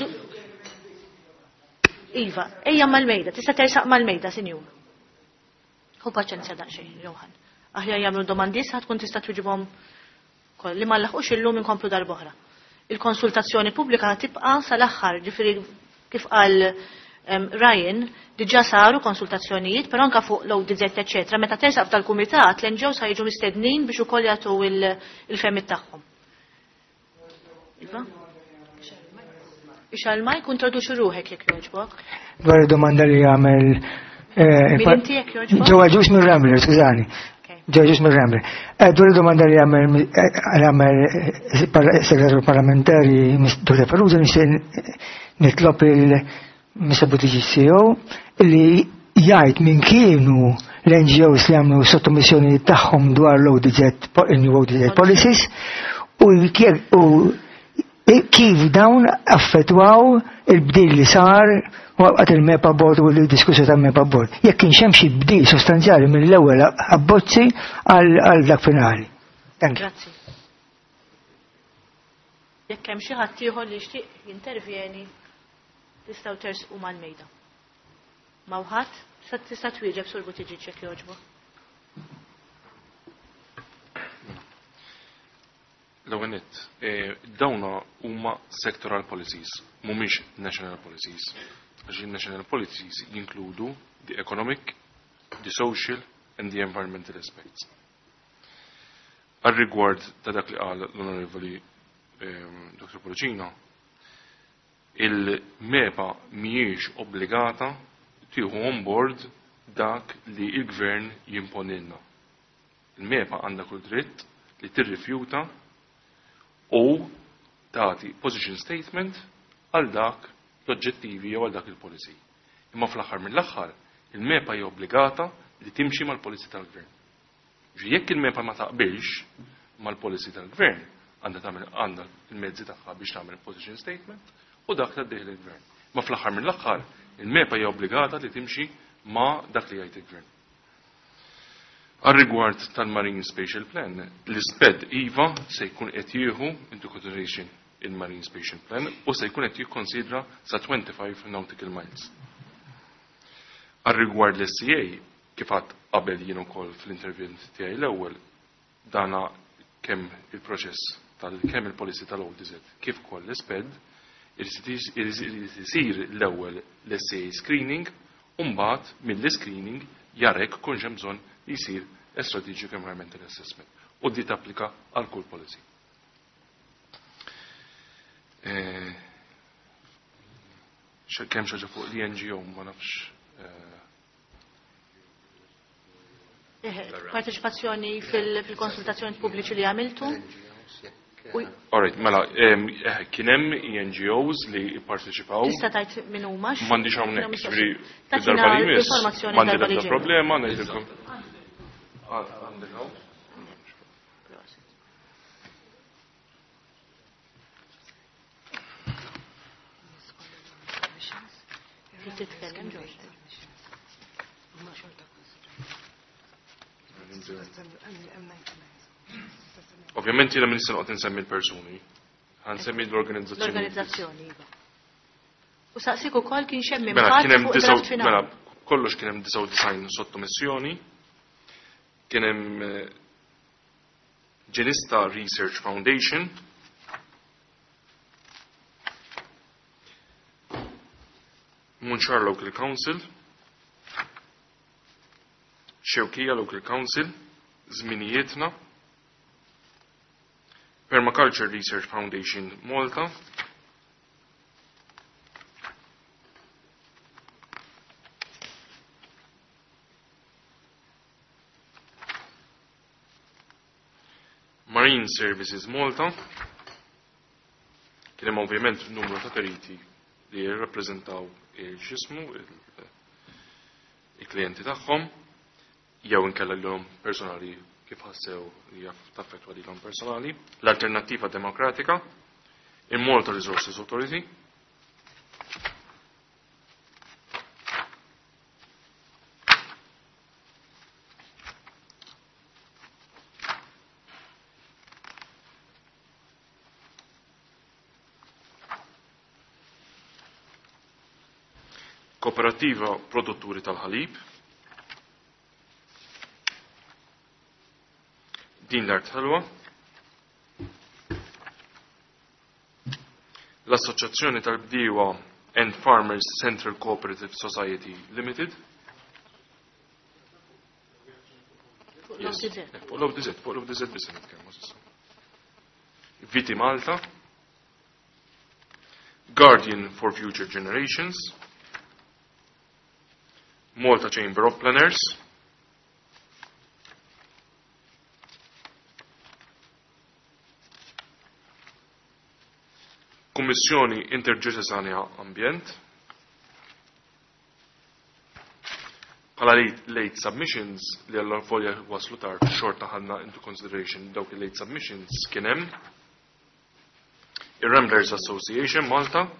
Iva, ejja mal-mejda, tista' tersaq mal-mejda, sinjur. Hu paċenzja daqsxejn, Johan. Aħjar jagħmlu domandi sa tkun tista' twieġibhom koll li ma nlaħqux illum inkomplu darb'oħra. Il-konsultazzjoni pubblika tibqa' sal-aħħar, ġifieri kif qal Ryan, diġà saru konsultazzjonijiet, però anke fuq l-O D Z, eċetera. Meta tersaq tal-kumitat l-N G Os ħajġu mistednin biex ukoll jagħtu il-femmit tagħhom. Iva? Ixal ma jkun introduċu ruħek jekk jogħġbok. Dwar id-domanda li jagħmel Min inti jekk jogħġbok? Ġewwa ġus minn Rambler, skużani. Ġewwa ġus minn Rambler. Dwar id-domanda li jagħmel segretarju parlamentari Dr. Farrugia nixtieq nitlob il-Mister Buttigieg C E O li jgħid min kienu l-N G Os li għamlu sottomissjoni tagħhom dwar l-O D Z, il-new O D Z policies u kif dawn affettwaw il-bdil li sar waqt il-mepa board u l-diskussu tal-mepa board. Jekk kien xem xi bdil sostanzjali mill-ewwel abbozzi għal dak finali. Grazzi. Jekk hemm xi ħadd ieħor li jixtieq jintervjeni tistgħu tersqu mal-mejda. Mawħat, tista' twieġeb Sur Buttigieg jekk jogħġbok. L-ewwel nett, dawna huma sectoral policies, mhumiex national policies. Għax national policies jinkludu the economic, the social and the environmental aspects. Għal-rigward ta' dak li qal l-Onorevoli Doktor Policino, il-mepa mhijiex obbligata tieħu on board dak li il-gvern jimponilna. Il-mepa għandha kull dritt li tirrifjuta u tagħti position statement għal dak l-oġġettivi jew għal dak il-policy. Imma fl-aħħar mill-aħħar il-mepa hija obbligata li timxi mal-policy tal-gvern. Ġi jekk il-mepa ma taqbilx mal-policy tal-gvern, għandha tagħmel għandha il-mezzi tagħha biex tagħmel position statement u dak li għaddejh il-gvern. Ma fl-aħħar mill-aħħar il-mepa hija obbligata li timxi ma' dak li jgħid il-gvern. Għal-rigward tal-Marine Spatial Plan, l-isped IVA se jkun qed jieħu into consideration il-Marine Spatial Plan u se jkun qed jikkonsidra sa twenty-five nautical miles. Għal-rigward l-S C A, kif għad qabel jien ukoll fl-intervent tiegħi l-ewwel, dana kemm il-proċess tal-kemm il-policy tal-O D Z kif ukoll l-SPED irid isir l-ewwel l-S C A screening u mbagħad mill-screening jarek kunx hemm bżonn li jsir strategic environmental assessment u di tapplika għal kull policy. Kemm xaġa fuq l-N G O ma nafx. Parteċipazzjoni fil-konsultazzjoni pubbliċi li għamiltu? Alright, mela, kien hemm N G Os li parteċipaw. Tista' tgħid min huma? M'għandix hawnhekk, ġifieri id-darba li jmiss m'għandi l-ebda problema ngħidilkom. Titkellem ġewx. Ovvjament jiena min nista' insemmi l-persuni. Ħansemmi l-organizzazzjoni. L-organizzazzjoni iva. U saqsik ukoll kien xemmi mela kien hemm fuq il mela kollox kien hemm design sottomissjoni. Kien hemm Ġenista Research Foundation. Munxar Local Council. Xewkija Local Council. Żminijietna. Permaculture Research Foundation Malta. Marine Services Malta. Kien hemm ovvjament numru ta' periti li jirrappreżentaw il-ġismu, il-klijenti tagħhom, jew inkella l-lum personali kif ħassew li taffettwa lilhom personali, l-Alternattiva Demokratika, il-Malta Resources Authority, Kooperativa Produtturi tal-Ħalib, Din l-Art Ħelwa, l-Assoċjazzjoni tal-Bdiewa and Farmers Central Cooperative Society Limited, fuq l-O D Z, fuq l-O D Z biss nitkellmu s'issa. Viti Malta, Guardian for Future Generations, Malta Chamber of Planners, Kummissjoni Interġudizzjonali Ambjent, bħala late submissions li għall folja waslu tar xorta ħadna into consideration dawk il-late submissions kien hemm ir-Ramblers Association Malta,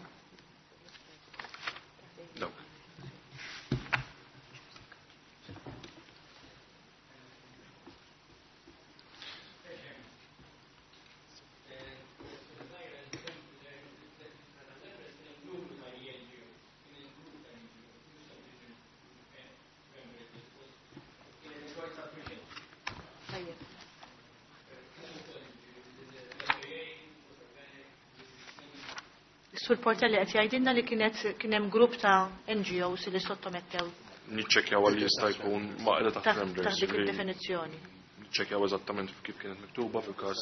Sur portal li qed jgħidilna li kienet kien hemm grupp ta' N G Os li sottomettew. Niċċekkjaw li jista' jkun maqla ta' Ramblers. Ta' dik id-definizzjoni. Niċċekkjaw eżattament kif kienet miktuba fil-każ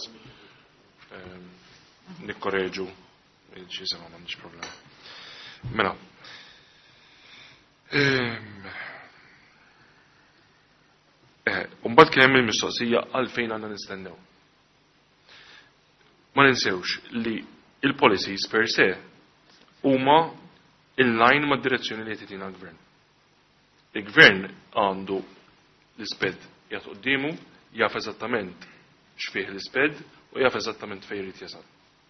nikkoreġu xi sema m'għandix problema. Mela. Umbagħad kien hemm il-mistoqsija għalfejn għandna nistennew. Ma ninsewx li il-policies per se huma in line mad direzzjoni li qed jagħtina l-gvern. Il-gvern għandu l-isped jagħtu quddiemu, jaf eżattament x'fih l-isped u jaf eżattament fejn irid jasal.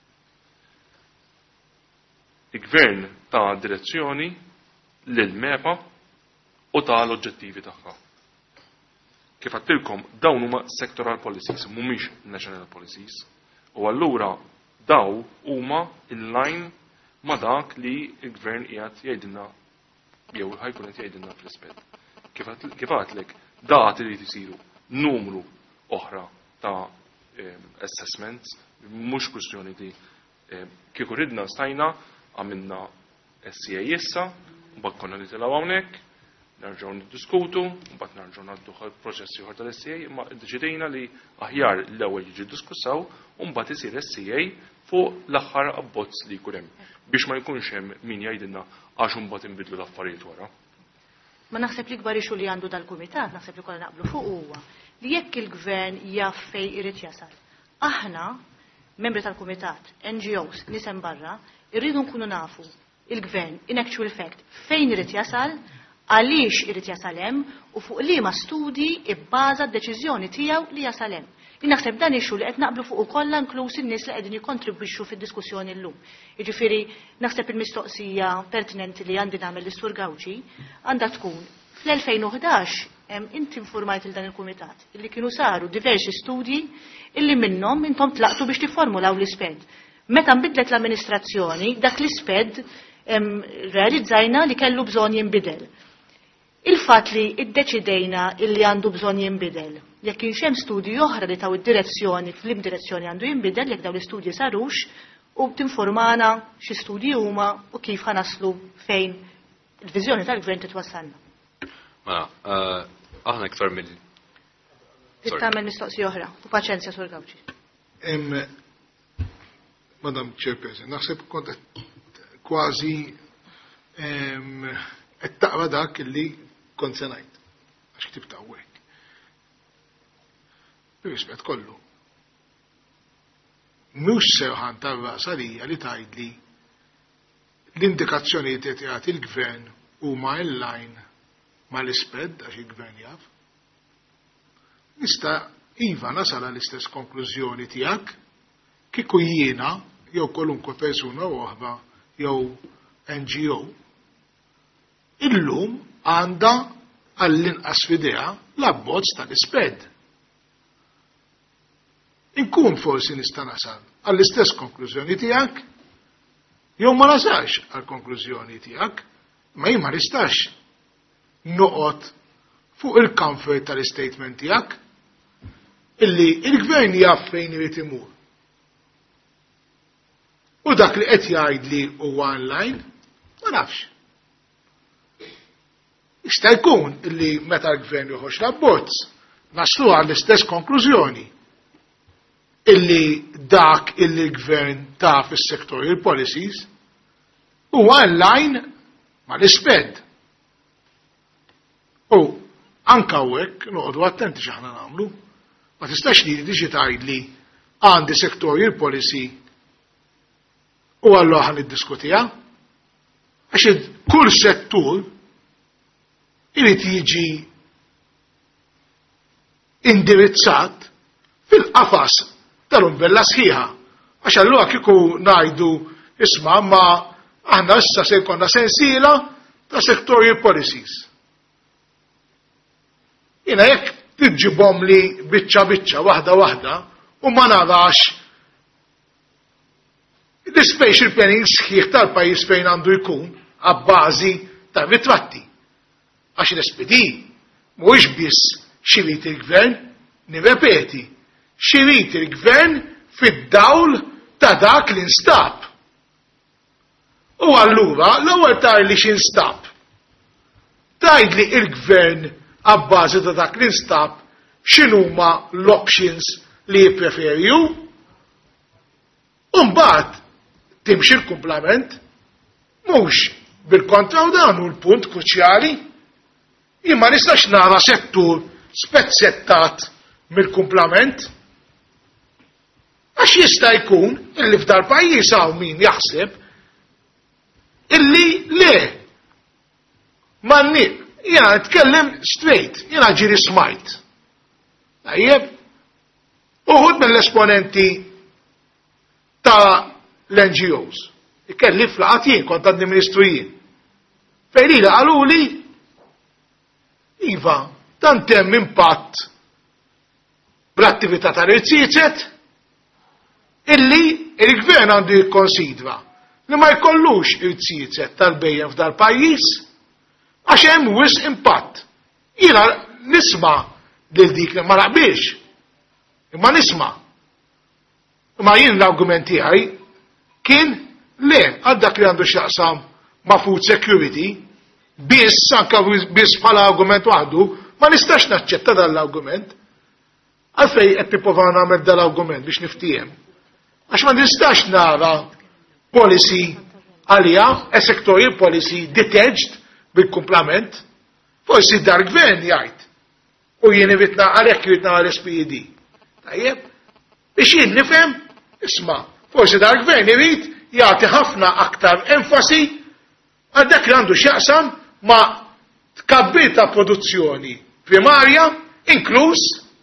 Il-gvern ta' direzzjoni lil mepa u ta' l-oġġettivi tagħha. Kif għattilkom dawn huma sectoral policies, mhumiex national policies, u allura daw huma in-line ma' dak li l-gvern qiegħed jgħidilna jew ħajkun qed jgħidilna fl-ispett. Kif għadlek dat irid isiru numru oħra ta' assessments, mhux kwestjoni li kieku ridna stajna għamilna S C A issa, mbagħad konna nitilgħu hawnhekk, nerġgħu niddiskutu, mbagħad nerġgħu ngħaddu proċessi ieħor tal-S C A, imma ddeċidejna li aħjar l-ewwel jiġi diskussaw u mbagħad isir S C A fuq l-aħħar abbozz li jkun hemm biex ma jkunx hemm min jgħidilna għax imbagħad inbidlu l-affarijiet wara. Ma naħseb li kbar ixu li għandu dal-kumitat, naħseb li kollha naqblu fuq huwa li jekk il-gvern jaf fejn irid jasal. Aħna, membri tal-kumitat, N G Os, nisem barra, irridu nkunu nafu il-gvern in actual fact fejn irid jasal, għaliex irid jasal hemm u fuq liema studji ibbaża d-deċiżjoni tiegħu li jasal hemm. Li naħseb dan ixu li qed naqblu fuq kollha inkluż in-nies li qegħdin jikkontribwixxu fid-diskussjoni llum. Jiġifieri naħseb il-mistoqsija pertinenti li għandi nagħmel lis-Sur Gawġi għandha tkun fl-elfejn u ħdax inti informajt il dan il-kumitat illi kienu saru diversi studji illi minnhom intom tlaqtu biex tifformulaw l-isped. Meta nbidlet l-amministrazzjoni dak l-isped realizzajna li kellu bżonn jinbidel. Il-fatt li iddeċidejna illi għandu bżonn jinbidel. Jekk kienx hemm studji oħra li taw id-direzzjoni fl-im direzzjoni għandu jinbidel jekk dawn l-istudji sarux u tinformana xi studji huma u kif ħanaslu fejn il-viżjoni tal-gvern titwassalna. Mela, aħna iktar mill Tittamel mistoqsija oħra u paċenzja Sur Gawġi. Madam Chairperson, naħseb kont kważi qed taqra dak illi kont se ngħid għax ktib tawwek. Bir-rispett kollu. Mhux sewħan tar-ras għalija li tgħidli l-indikazzjonijiet qed jagħti l-gvern huma in-line mal-isped għax il-gvern jaf. Nista' iva nasal l-istess konklużjoni tiegħek kieku jiena jew kwalunkwe persuna oħra jew N G O illum għandha għall-inqas f'idea l-abbozz tal-isped. Inkun forsi nista' nasal għall-istess konklużjoni tiegħek jew ma nasalx għall-konklużjoni tiegħek, ma jien ma nistax noqgħod fuq il-comfort tal-istatement tiegħek illi il-gvern jaf fejn irid imur. U dak li qed jgħidli huwa online ma nafx. Jista' jkun illi meta l-gvern joħroġ l-abbozz naslu għall-istess konklużjoni illi dak illi l-gvern taf is-sectorial policies huwa online mal-isped. U anka hekk noqogħdu attenti x'aħna nagħmlu. Ma tistax li tiġi tgħidli għandi sectorial policy u allura ħan iddiskutiha għax kull settur irid jiġi indirizzat fil-qafas tal-umbella sħiħa għax allura kieku ngħidu isma' ma aħna issa se jkollna sensiela ta' sectorial policies. Jiena jekk tiġibhom li biċċa biċċa waħda waħda u ma narax l-spatial planning sħiħ tal-pajjiż fejn għandu jkun għabbażi ta' ritratti. Għax l-S P D mhuwiex biss xirrit il-gvern, nirrepeti, xirrit il-gvern fid-dawl ta' dak li nstab. U allura l-ewwel tar li x'instab. Tgħidli il-gvern għabbażi ta' dak li nstab x'inhuma l-options li jippreferju u mbagħad timxi l-kumplament mhux bil-kontra u dan hu l-punt kruċjali. Jien ma nistax nara settur spezzettat mill-kumplament għax jista' jkun illi f'dar pajjiż hawn min jaħseb illi le m'għandniex. Jena nitkellem straight, jena ġiri smajt. Tajjeb, uħud mill-esponenti ta' l-N G Os. Ikelli flaqat jien, kont għandi ministru jien. Fejli għalu li, iva, tantem impatt bl-attività ta' rizzizet, illi il-gvern għandu jikkonsidra li ma jkollux il-tsietzet tal-bejjem f'dal pajjiż għax hemm wisq impatt. Jiena nisma' lil dik li ma naqbilx. Imma nisma'. Imma jien l-argument tiegħi kien le għal dak li għandu x'jaqsam ma' food security biss anke biss bħala argument waħdu ma nistax naċċetta dan l-argument. Għalfej qed tipprova nagħmel dan l-argument biex niftihem. Għax ma nistax nara policy għalija, a sectorial policy detached bil-kumplament, forsi dar gvern jgħid. U jien ivitna għalhekk jivitna għal S P D. Tajjeb, biex jien nifhem, isma', forsi dar gvern irid jagħti ħafna aktar enfasi għal dak li għandu x'jaqsam ma' tkabbir ta' produzzjoni primarja, inkluż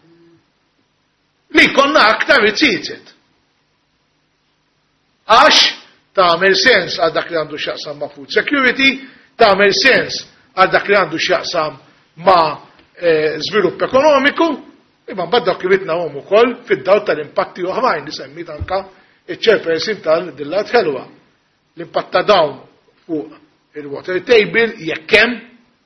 li konna aktar it-tsietzet. Għax tagħmel sens għal dak li għandu x'jaqsam ma' food security, tagħmel sens għal dak li għandu x'jaqsam ma' żvilupp ekonomiku, imma mbagħad dak li ridna hom ukoll fid-dawl tal-impatti oħrajn li semmit anke iċ-chairperson tal-Dillat Ħelwa. L-impatt ta' dawn fuq il-water table jekk hemm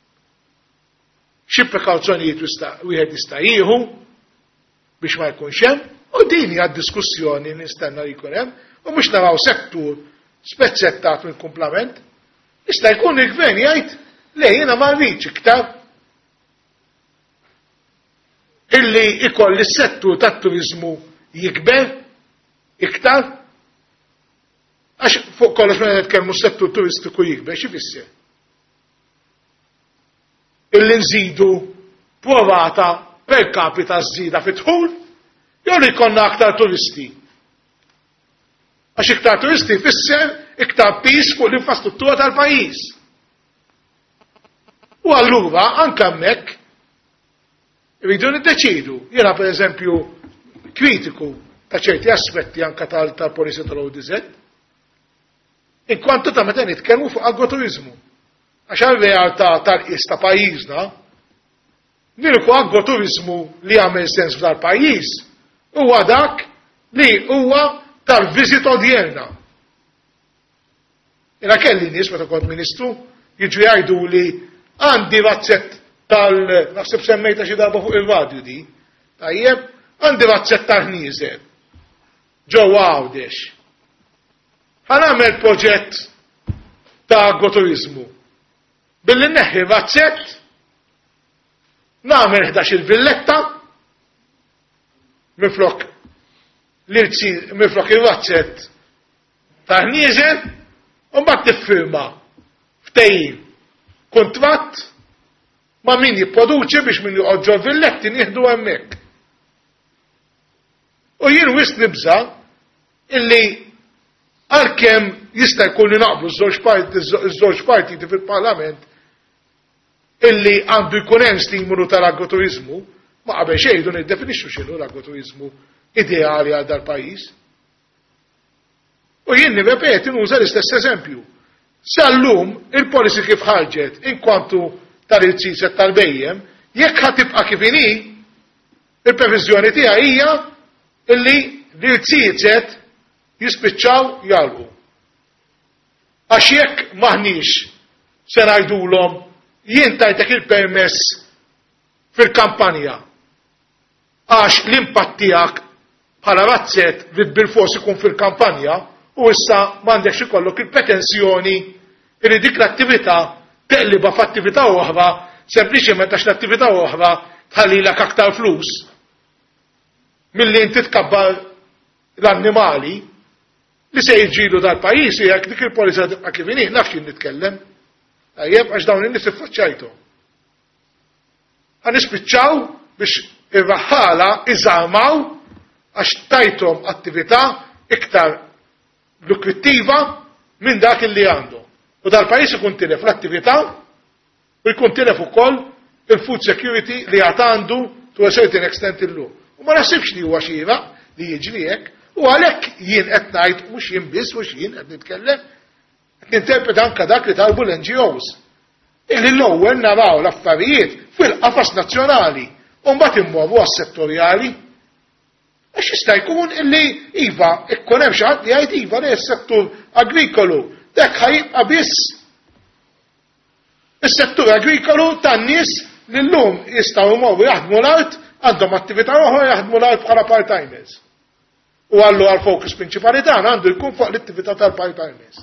xi prekawzjonijiet wieħed jista' jieħu biex ma jkunx hemm, u din hija diskussjoni nistenna li jkun hemm, u mhux naraw settur spezzettat mill-kumplament. Jista' jkun il-gvern jgħid le jiena ma rridx iktar illi ikolli s-settur tat-turiżmu jikber iktar għax fuq kollox meta nitkellmu s-settur turistiku jikber xi fisser? Illi nżidu provata per capita żida fit-tħul jew li jkollna aktar turisti. Għax iktar turisti jfisser iktar pis fuq l-infrastruttura tal-pajjiż. U allura anke hemmhekk irridu niddeċidu. Jiena pereżempju kritiku ta' ċerti aspetti anke tal-policy tal-O D Z. Inkwantu ta' meta nitkellmu fuq agroturiżmu. Għax għal-realtà tal-qis ta' pajjiżna, nilku agroturiżmu li għamel sens f'dal-pajjiż huwa dak li huwa tal-viżit odjerna. Jena kelli nies meta kont Ministru jiġu jgħidu li għandi razzett tal- naħseb semmejta xi darba fuq ir-radju di, tajjeb, għandi razzett tal-ħnieżer ġewwa Għawdex. Ħanagħmel proġett ta' agroturiżmu. Billi neħħi razzett nagħmel ħdax il-villetta minflok minflok ir-razzett ta' ħnieżer u mbagħad tiffirma ftehim kuntratt ma' min jipproduċi biex min joqgħod villetti nieħdu hemmhekk. U jien wisq nibża illi għalkemm jista' jkun li naqblu ż-żewġ partiti fil-Parlament illi għandu jkun hemm stimulu tal-agroturiżmu, ma qabel xejn jdu niddefinixxu x'inhu l-agroturiżmu ideali għal dal-pajjiż. U jien nirrepeti nuża l-istess eżempju. Sal-lum il-policy kif ħarġet inkwantu tal-irċiset tal-bejjem, jekk ħatibqa' kif inhi, il-previżjoni tiegħi hija illi l-irċiset jispiċċaw jalqu. Għax jekk maħniex se ngħidulhom jien tajtek il-permess fil-kampanja għax l-impatt tiegħek bħala razzett li bil-fors ikun fil-kampanja u issa m'għandekx ikollok il-pretenzjoni li dik l-attività teqliba f'attività oħra sempliċement għax l-attività oħra tħallilek aktar flus milli inti tkabbar l-annimali li se jiġilu dal-pajjiż jekk dik il-politika tibqa' kif inhi naf x'in nitkellem. Tajjeb għax dawn in-nies iffaċċajthom. Ħanispiċċaw biex ir-raħħala iżarmaw għax tajthom attività iktar lukrittiva minn dak li għandu. U dal-pajjiż ikun tilef l-attività u jkun tilef ukoll il-food security li għad għandu to a certain extent illum. U ma naħsibx li huwa xieraq li jiġri hekk u għalhekk jien qed ngħid mhux jien biss mhux jien qed nitkellem qed ninterpreta anke dak li talbu l-N G Os. Illi l-ewwel naraw l-affarijiet fil-qafas nazzjonali u mbagħad immorru għas-settorjali. Għax jista' jkun illi iva ikkun hemm xi ħadd li jgħid iva li s-settur agrikolu dak ħajibqa' biss is-settur agrikolu tan-nies li llum jistgħu jmorru jaħdmu l-art għandhom attività oħra jaħdmu l-art bħala part-timers. U għallu għal-fokus prinċipali tagħna għandu jkun fuq l-attività tal-part-timers.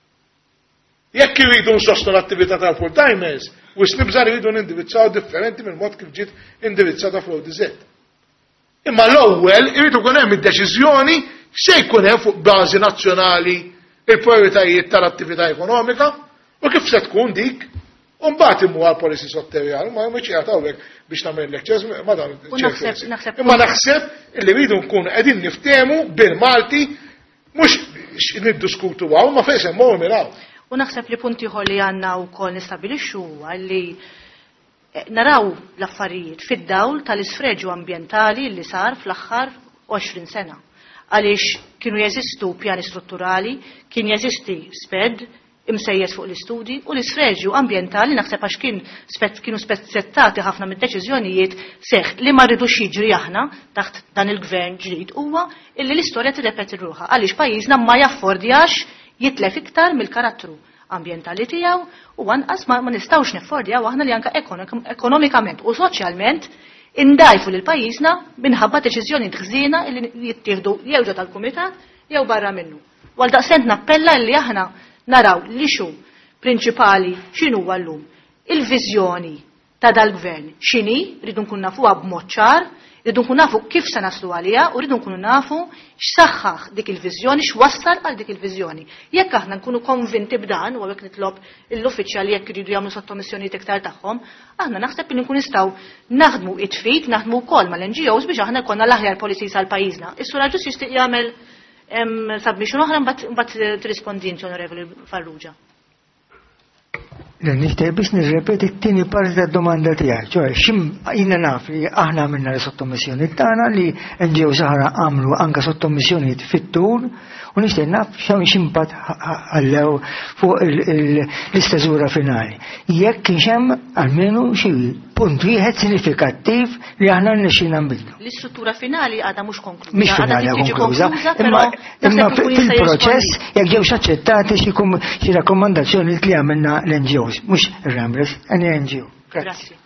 Jekk iridu nsostnu l-attività tal-full-timers, wis nibża iridu nindirizzaw differenti minn mod kif ġiet indirizzata fl-O D Z. Imma l-ewwel iridu kun hemm id-deċiżjoni se jkun hemm fuq bażi nazzjonali il-prijoritajiet tal-attività ekonomika u kif se tkun dik u mbagħad immu għal policy sotterjali ma mhux qiegħed hawnhekk biex nagħmel lectures ma dan. Imma naħseb illi rridu nkunu qegħdin niftehmu bil-Malti mhux niddiskutu għaw ma fejn semmuhom ilgħu. U naħseb li punti ħol li għandna wkoll nistabilixxu huwa li naraw l-affarijiet fid-dawl tal-isfreġu ambjentali li sar fl-aħħar għoxrin sena. Għaliex kienu jeżistu pjani strutturali, kien jeżisti sped imsejjes fuq l-istudji u l-isfreġu ambjentali naħseb għax kien kienu spezzettati ħafna mid-deċiżjonijiet seħ li ma rridux jiġri aħna taħt dan il-gvern ġdid huwa illi l-istorja tirrepeti ruħha għaliex pajjiżna ma jaffordjax jitlef iktar mill-karattru ambjentali tiegħu u anqas ma nistgħux niffordjaw aħna li anke ekonomikament u soċjalment indajfu lil pajjiżna minħabba deċiżjoni ħżiena li jittieħdu jew ġo tal-kumitat jew barra minnu. Għal daqsent nappella li aħna naraw li xu prinċipali x'inhu llum il-viżjoni ta' dal-gvern x'inhi, rridu nkun nafuha b'mod ċar, rridu nkun nafu kif se naslu għaliha u rridu nkunu nafu x'saħħaħ dik il-viżjoni, x'wassal għal dik il-viżjoni. Jekk aħna nkunu konvinti b'dan u hekk nitlob l-uffiċjali jekk iridu jagħmlu sottomissjonijiet iktar tagħhom, aħna naħseb li nkun nistgħu naħdmu it-tfit, naħdmu wkoll mal-N G Os biex aħna jkollna l-aħjar policies għal pajjiżna. Is-sura ġus jixtieq jagħmel submission oħra mbagħad tirrispondi inti Onorevoli Farrugia. Nixtieq biex nirrepeti t-tieni parti tad-domanda tiegħek, ċoħe xim jiena naf li aħna minna l-sottomissjoni tagħna li N G O saħra għamlu anke sottomissjonijiet fit-tul u nixtieq naf x'impatt ħallew fuq l-istażura finali. Jekk kien hemm almenu xi punt wieħed sinifikattiv li aħna nixxina nbidlu. L-istruttura finali għadha mhux konkluża. Mhix finali konkluża, imma fil-proċess jekk ġewx aċċettati xi rakkomandazzjoni li għamilna l-N G Os, mhux ir-Ramblers, any N G O. Grazzi.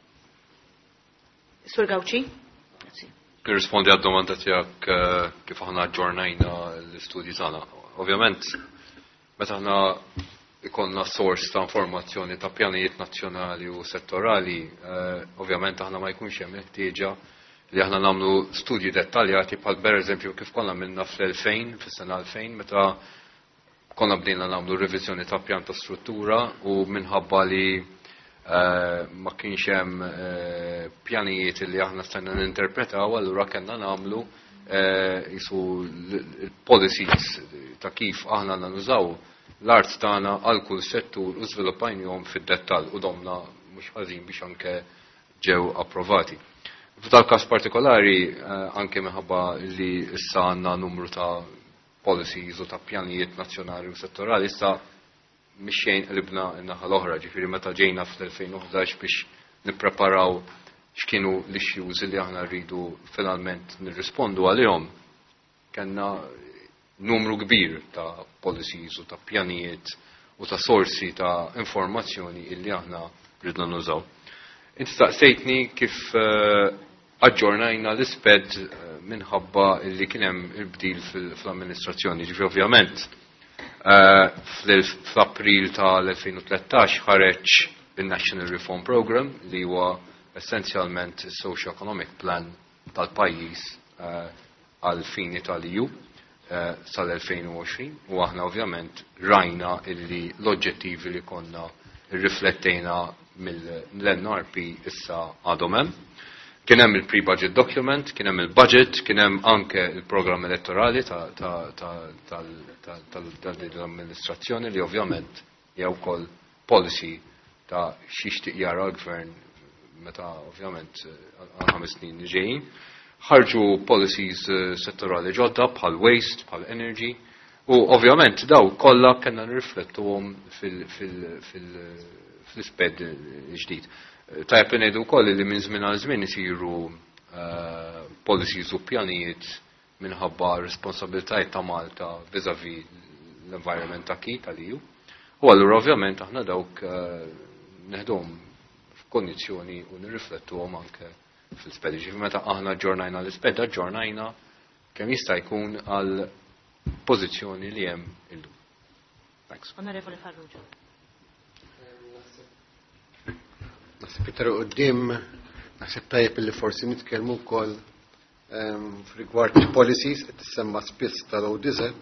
Sur Gawċi? Nirrispondi għad-domanda tiegħek kif aħna ġġornajna l-istudji tagħna. Ovvjament, meta aħna ikollna sors ta' informazzjoni ta' pjanijiet nazzjonali u settorali, ovvjament aħna ma jkunx hemm ħtieġa li aħna nagħmlu studji dettaljati bħal pereżempju kif konna minna fl-elfejn, fis-sena elfejn, meta konna bdejna nagħmlu reviżjoni ta' pjan ta' struttura u minħabba li ma kienx hemm pjanijiet li aħna stajna ninterpretaw, allura kellna nagħmlu jisu policies ta' kif aħna nużaw l-art tagħna għal kull settur u żviluppajnihom fid-dettall u domna mhux ħażin biex anke ġew approvati. F'dal każ partikolari anke minħabba li issa għandna numru ta' policies u ta' pjanijiet nazzjonali u settorali issa mixxejn qlibna n-naħa l-oħra, ġifieri meta ġejna fl-elfejn u ħdax biex nippreparaw x'kienu l-issues li aħna rridu finalment nirrispondu għalihom. Kellna numru kbir ta' policies u ta' pjanijiet u ta' sorsi ta' informazzjoni illi aħna rridna nużaw. Inti staqsejtni kif aġġornajna l-isped minħabba illi kien hemm il-bdil fl-amministrazzjoni. Ġifieri ovvjament fl-April tal-elfejn u tlettax ħareġ il-National Reform Program li huwa essenzjalment socio-economic plan tal-pajjiż għal fini tal-E U sal-elfejn u għoxrin u aħna ovvjament rajna illi l-oġġettivi li konna rriflettejna mill-N R P issa għadhom hemm. Kien hemm il-pre-budget document, kien hemm il-budget, kien hemm anke il-programm elettorali tal-amministrazzjoni li ovvjament hija wkoll policy ta' xixtieq jara l-gvern meta ovvjament għal ħames snin ġejjin. Ħarġu policies settorali ġodda bħal waste, bħal energy u ovvjament daw kollha kellna nirriflettuhom fil-isped ġdid. Tajb ngħidu wkoll li minn żmien għal żmien isiru uh, policies u pjanijiet minħabba responsabiltajiet ta' Malta vis-a-vis l-environment ta' ki tal-E U. U allura ovvjament aħna dawk uh, neħdhom f'kondizzjoni u nirriflettuhom anke fil-sped. Ġifieri meta aħna ġornajna l-isped ġornajna kemm jista' jkun għal pożizzjoni li hemm illum. Thanks. Onorevoli Farrugia. Naħseb iktar qudiem naħseb tajjeb li forsi nitkellmu wkoll f'rigward policies qed tissemma spiss tal-O D Z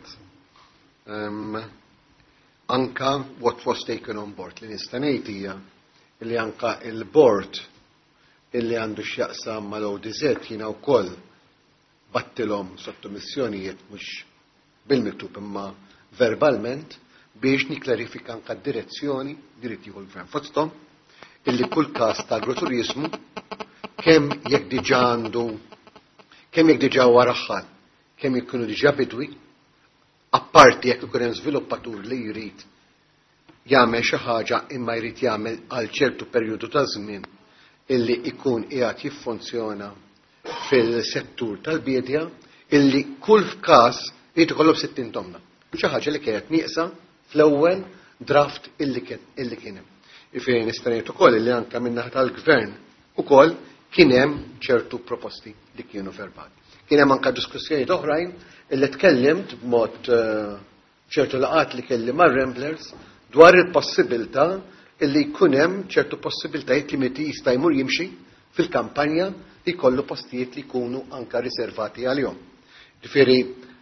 anka what was taken on board li nista' ngħid hija li anka il-board illi għandu x'jaqsam mal-O D Z jiena wkoll battilhom sottomissjonijiet mhux bil-miktub imma verbalment biex niklarifika anka d-direzzjoni li rid jieħu l-gvern fosthom illi kull każ ta' agroturizmu kemm jekk diġà għandu kemm jekk diġà waraħħal kemm jkunu diġà bidwi apparti jekk ikun hemm żviluppatur li jrid jagħmel xi ħaġa imma jrid jagħmel għal ċertu perjodu ta' żmien illi ikun qiegħed jiffunzjona fil-settur tal-bidja illi kull każ jrid ikollu sittin tonna. Xi ħaġa li kienet nieqsa fl-ewwel draft illi kien hemm. Ifieri nista' ngħid ukoll illi anke min-naħa tal-gvern ukoll kien hemm ċertu proposti li kienu verbali. Kien hemm anke diskussjonijiet oħrajn illi tkellimt b'mod ċertu laqat li kelli mar-Ramblers dwar il-possibilità illi jkun hemm ċertu possibiltajiet li meti jista' jmur jimxi fil-kampanja li jkollu postijiet li jkunu anke riservati għalihom. Ġifieri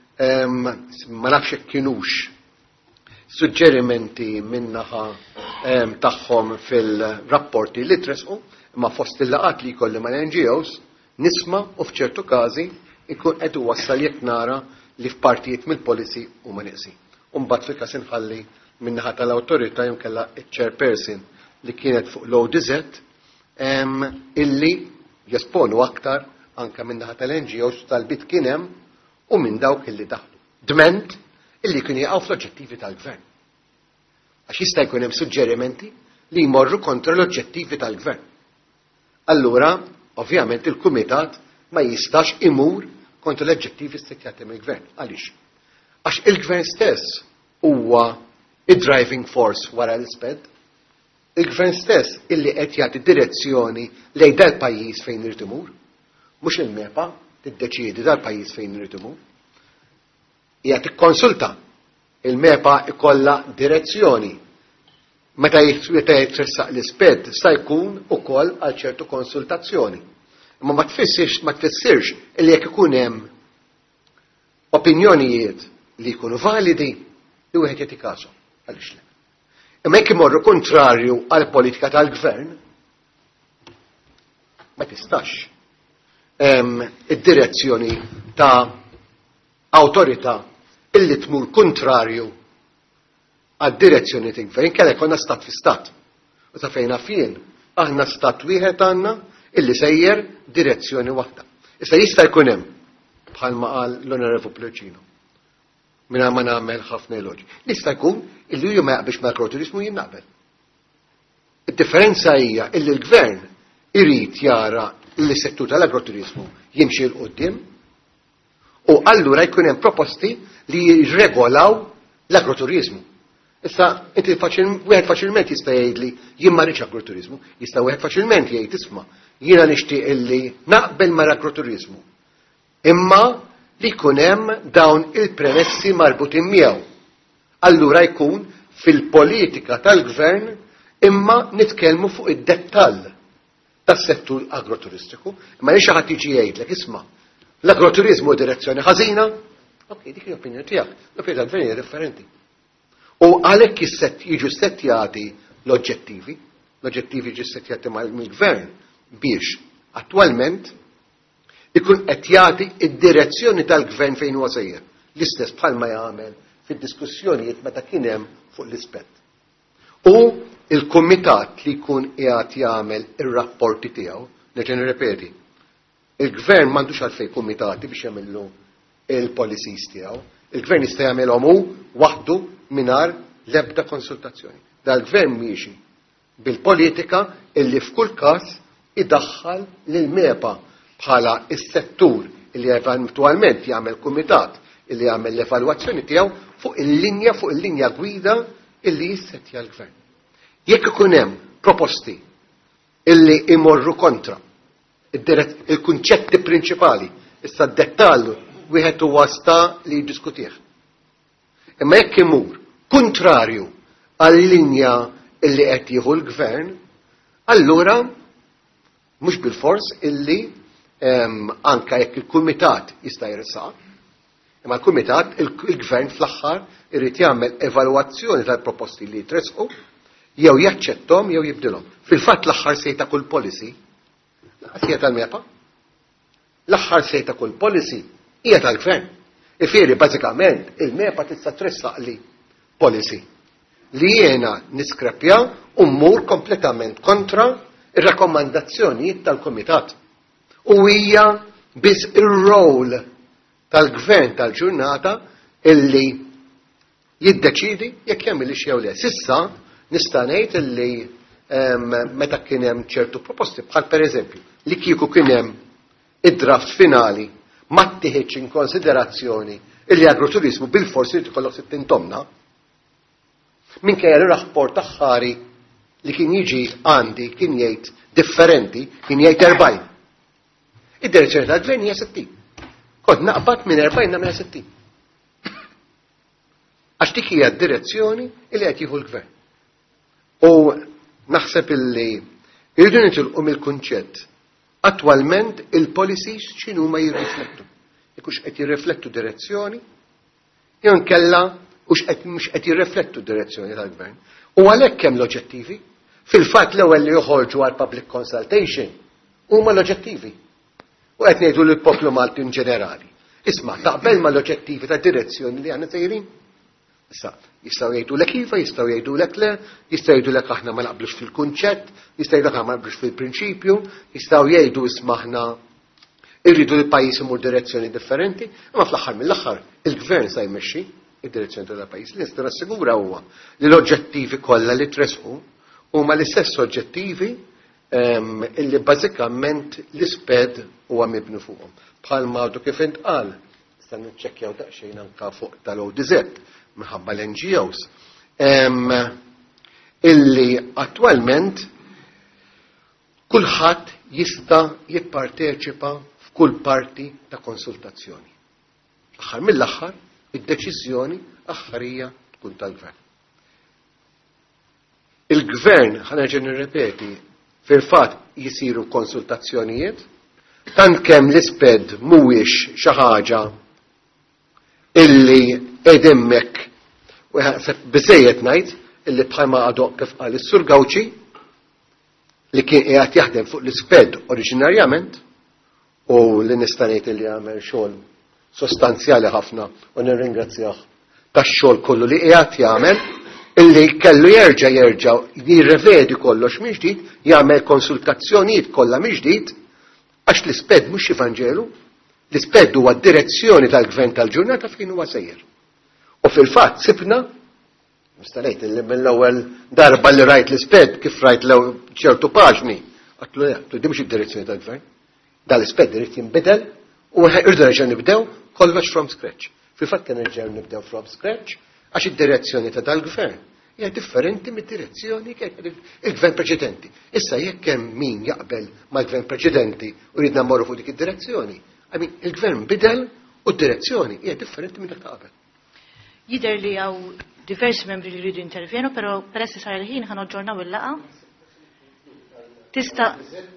ma nafx hekk kienux suġġerimenti min-naħa tagħhom fil-rapporti li tresqu imma fost il-laqat li jkolli mal-N G Os nisma' u f'ċertu każi ikun qed iwassal jekk nara li f'partijiet mill-policy huma nieqsi. U mbagħad fil-każ inħalli min-naħa tal-awtorità jew kellha ċ-chairperson li kienet fuq l-O D Z illi jesponu aktar anke min-naħa tal-N G Os tal-bit kien hemm u minn dawk illi daħlu. Dment illi kienu jaqgħu fl-oġġettivi tal-gvern. Għax jista' jkun hemm suġġerimenti li jmorru kontra l-oġġettivi tal-gvern. Allura, ovvjament il-kumitat ma jistax imur kontra l-oġġettivi ssettjati mill-gvern. Għaliex? Għax il-gvern stess huwa id-driving force wara l-isped. Il-gvern stess illi qed jagħti direzzjoni lejn dal-pajjiż fejn irid imur, mhux il-mepa tiddeċiedi dal-pajjiż fejn irid imur. Hija tikkonsulta. Il-mepa ikollha direzzjoni. Meta jitressaq l-isped sta jkun ukoll għal ċertu konsultazzjoni. Imma ma tfissirx ma tfissirx li jekk ikun hemm opinjonijiet li jkunu validi li wieħed jagħti każhom. Għaliex le. Imma jekk imorru kontrarju għall politika tal-gvern ma tistax id-direzzjoni ta' awtorità illi tmur kontrarju għad-direzzjoni tal-gvern kellha jkollna stat fi stat. U ta' fejn fien aħna stat wieħed għandna illi sejjer direzzjoni waħda. Issa jista' jkun hemm bħalma qal l-Onorevoli Pleċino. Minna ma nagħmel ħafna eloġi. Jista' jkun illi hu ma jaqbilx mal-agroturizmu jien naqbel. Id-differenza hija illi l-gvern irid jara li settur tal-agroturizmu jimxi l-qoddim u allura jkun hemm proposti li jirregolaw l-agroturizmu. Issa, inti wieħed faċilment jista' jgħidli jien ma rridx agroturizmu, jista' wieħed faċilment jgħid isma' jiena nixtieq illi naqbel mal-agroturizmu. Imma li jkun hemm dawn il-premessi marbutin miegħu. Allura jkun fil-politika tal-gvern imma nitkellmu fuq id-dettall tas-settur agroturistiku, imma li xi ħadd jiġi jgħidlek isma' l-agroturizmu direzzjoni ħażina, ok, dik l-opinjoni tiegħek, l-opinjoni tal-gvern hija differenti. U għalhekk jiġu settjati l-oġġettivi, l-oġġettivi jiġu settjati mill-gvern biex attwalment ikun qed jagħti id-direzzjoni tal-gvern fejn huwa sejjer. L-istess bħalma jagħmel fid-diskussjonijiet meta kien hemm fuq l-ispett. U il-kumitat li jkun qiegħed jagħmel ir-rapporti tiegħu, nerġa' nirrepeti, il-gvern m'għandux għalfejn kumitati biex jagħmlu il-policies tiegħu. Il-gvern jista' jagħmelhom hu waħdu mingħajr l-ebda konsultazzjoni. Dal-gvern miexi bil-politika illi f'kull każ idaħħal lil mepa bħala is-settur li eventualment jagħmel kumitat illi jagħmel l-evalwazzjoni tiegħu fuq il-linja fuq il-linja gwida illi jissettja l-gvern. Jekk ikun hemm proposti illi imorru kontra il-kunċetti prinċipali, issa d-dettallu wieħed huwa sta li jiddiskutih. Imma jekk imur kontrarju għall-linja illi qed jieħu l-gvern, allura mhux bil-fors illi anka jekk il-kumitat jista' jressaq, imma l-kumitat il-gvern fl-aħħar irid jagħmel evalwazzjoni tal-proposti li jitresqu jew jaċċettom jew jibdilhom. Fil-fatt l-aħħar sejta kull policy hija tal-mepa. L-aħħar sejta kull policy hija tal-gvern. Ifieri bażikament il-mepa tista' tressaq li policy li jiena niskrepja u mmur kompletament kontra ir-rakkomandazzjonijiet tal-kumitat. U hija biss ir-rol tal-gvern tal-ġurnata illi jiddeċidi jekk jagħmel jew le. Sissa nista' ngħid illi meta kien hemm ċertu proposti bħal pereżempju li kieku kien hemm id-draft finali ma ttieħedx in konsiderazzjoni illi agroturismu bil-forsi li tkollok sittin tomna minkejja r-rapport aħħari li kien jiġi għandi kien jgħid differenti kien jgħid erbgħin. Id-direzzjoni tal-gvern hija sittin. Kont naqbad minn erbgħin nagħmilha sittin. Għax dik hija d-direzzjoni li qed jieħu l-gvern. U naħseb illi irridu nitilqu mill-kunċett attwalment il-policies x'inhu ma jirriflettu. Jekk qed jirriflettu direzzjoni jew nkella hux qed mhux qed jirriflettu direzzjoni tal-gvern. U għalhekk hemm l-oġġettivi. Fil-fatt l-ewwel li joħorġu għal public consultation huma l-oġġettivi. U qed ngħidu lill-poplu Malti in ġenerali. Isma' taqbel ma l-oġġettivi ta' direzzjoni li għandna sejrin. Issa, jistgħu jgħidulek iva, jistgħu jgħidulek le, jistgħu jgħidulek aħna ma naqblux fil-kunċett, jistgħu jgħidulek aħna ma naqblux fil-prinċipju, jistgħu jgħidu isma' aħna irridu li pajjiż imur direzzjoni differenti, imma fl-aħħar mill-aħħar il-gvern sa jmexxi id-direzzjoni tal-pajjiż. Li nista' nassigura huwa li l-oġġettivi kollha li tresqu huma l-istess oġġettivi illi bażikament l-isped huwa mibnu fuqhom. Bħal madu kif intqal, sta niċċekkjaw daqsxejn anke fuq tal-O D Z minħabba l-N G Os, illi attwalment kulħadd jista' jipparteċipa f'kull parti ta' konsultazzjoni. Aħħar mill-aħħar id-deċiżjoni aħħarija tkun tal-gvern. Il-gvern, ħanerġa' nirrepeti, fil-fatt jisiru konsultazzjonijiet, tant kemm l-isped mhuwiex xi ħaġa illi edemmek u biżejjed ngħid illi bħalma għadu kif qal is-Sur Gawċi li kien qiegħed jaħdem fuq l-isped oriġinarjament u li nista' ngħid li jagħmel xogħol sostanzjali ħafna u nirringrazzjah tax-xogħol kollu li qiegħed jagħmel illi kellu jerġa' jerġa' jirrevedi kollox minn ġdid, jagħmel konsultazzjonijiet kollha minn ġdid għax l-isped mhux evanġelu, l-isped huwa d-direzzjoni tal-gvern tal-ġurnata fejn huwa sejjer. U fil-fatt sibna, nista' ngħid li mill-ewwel darba li rajt l-isped kif rajt l ċertu paġni, għatlu le, tu dimx id-direzzjoni tal-gvern. Dal-isped irid jinbidel u irdu nerġa' nibdew kollox from scratch. Fil-fatt kien nerġgħu nibdew from scratch għax id-direzzjoni ta' dal-gvern hija differenti mid-direzzjoni il-gvern preċedenti. Issa jekk hemm min jaqbel mal-gvern preċedenti u jridna mmorru fuq dik id-direzzjoni, il-gvern bidel u d-direzzjoni hija differenti minn dak ta' qabel. Jider li għaw diversi membri li rridu intervjenu, pero peress li sar il-ħin ħan oġġornaw il-laqa. Tista'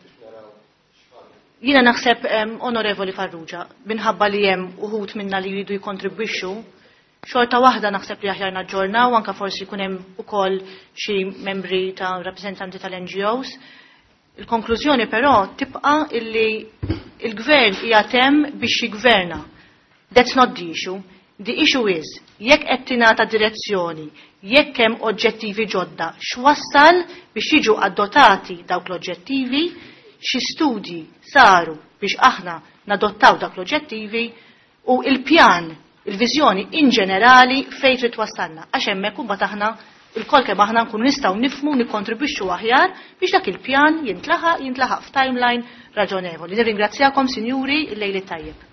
jina naħseb onorevoli Farrugia, minħabba li jem uħut minna li jridu jikontribwixxu, xorta waħda naħseb li aħjar naġġornaw, anka forsi jkun hemm ukoll xi membri ta' rappresentanti tal-N G Os. Il-konklużjoni però tibqa' illi il-gvern hija temm biex jigverna. That's not the issue. The issue is, jekk qed tingħata direzzjoni, jekk hemm oġġettivi ġodda, x'wassal biex jiġu adottati dawk l-oġġettivi, xi studji saru biex aħna nadottaw dawk l-oġġettivi u il-pjan, il-viżjoni in ġenerali fejn trid twassalna. Għax hemmhekk imbagħad aħna il-kol kemm aħna nkunu nistgħu nifhmu nikkontribwixxu aħjar biex dak il-pjan jintlaħaq jintlaħaq f'timeline raġonevoli. Nirringrazzjakom, sinjuri, il-lejli tajjeb.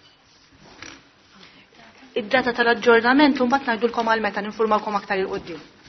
Id-data tal-aġġornament u mbagħad ngħidulkom għal meta ninfurmawkom aktar il-qudiem.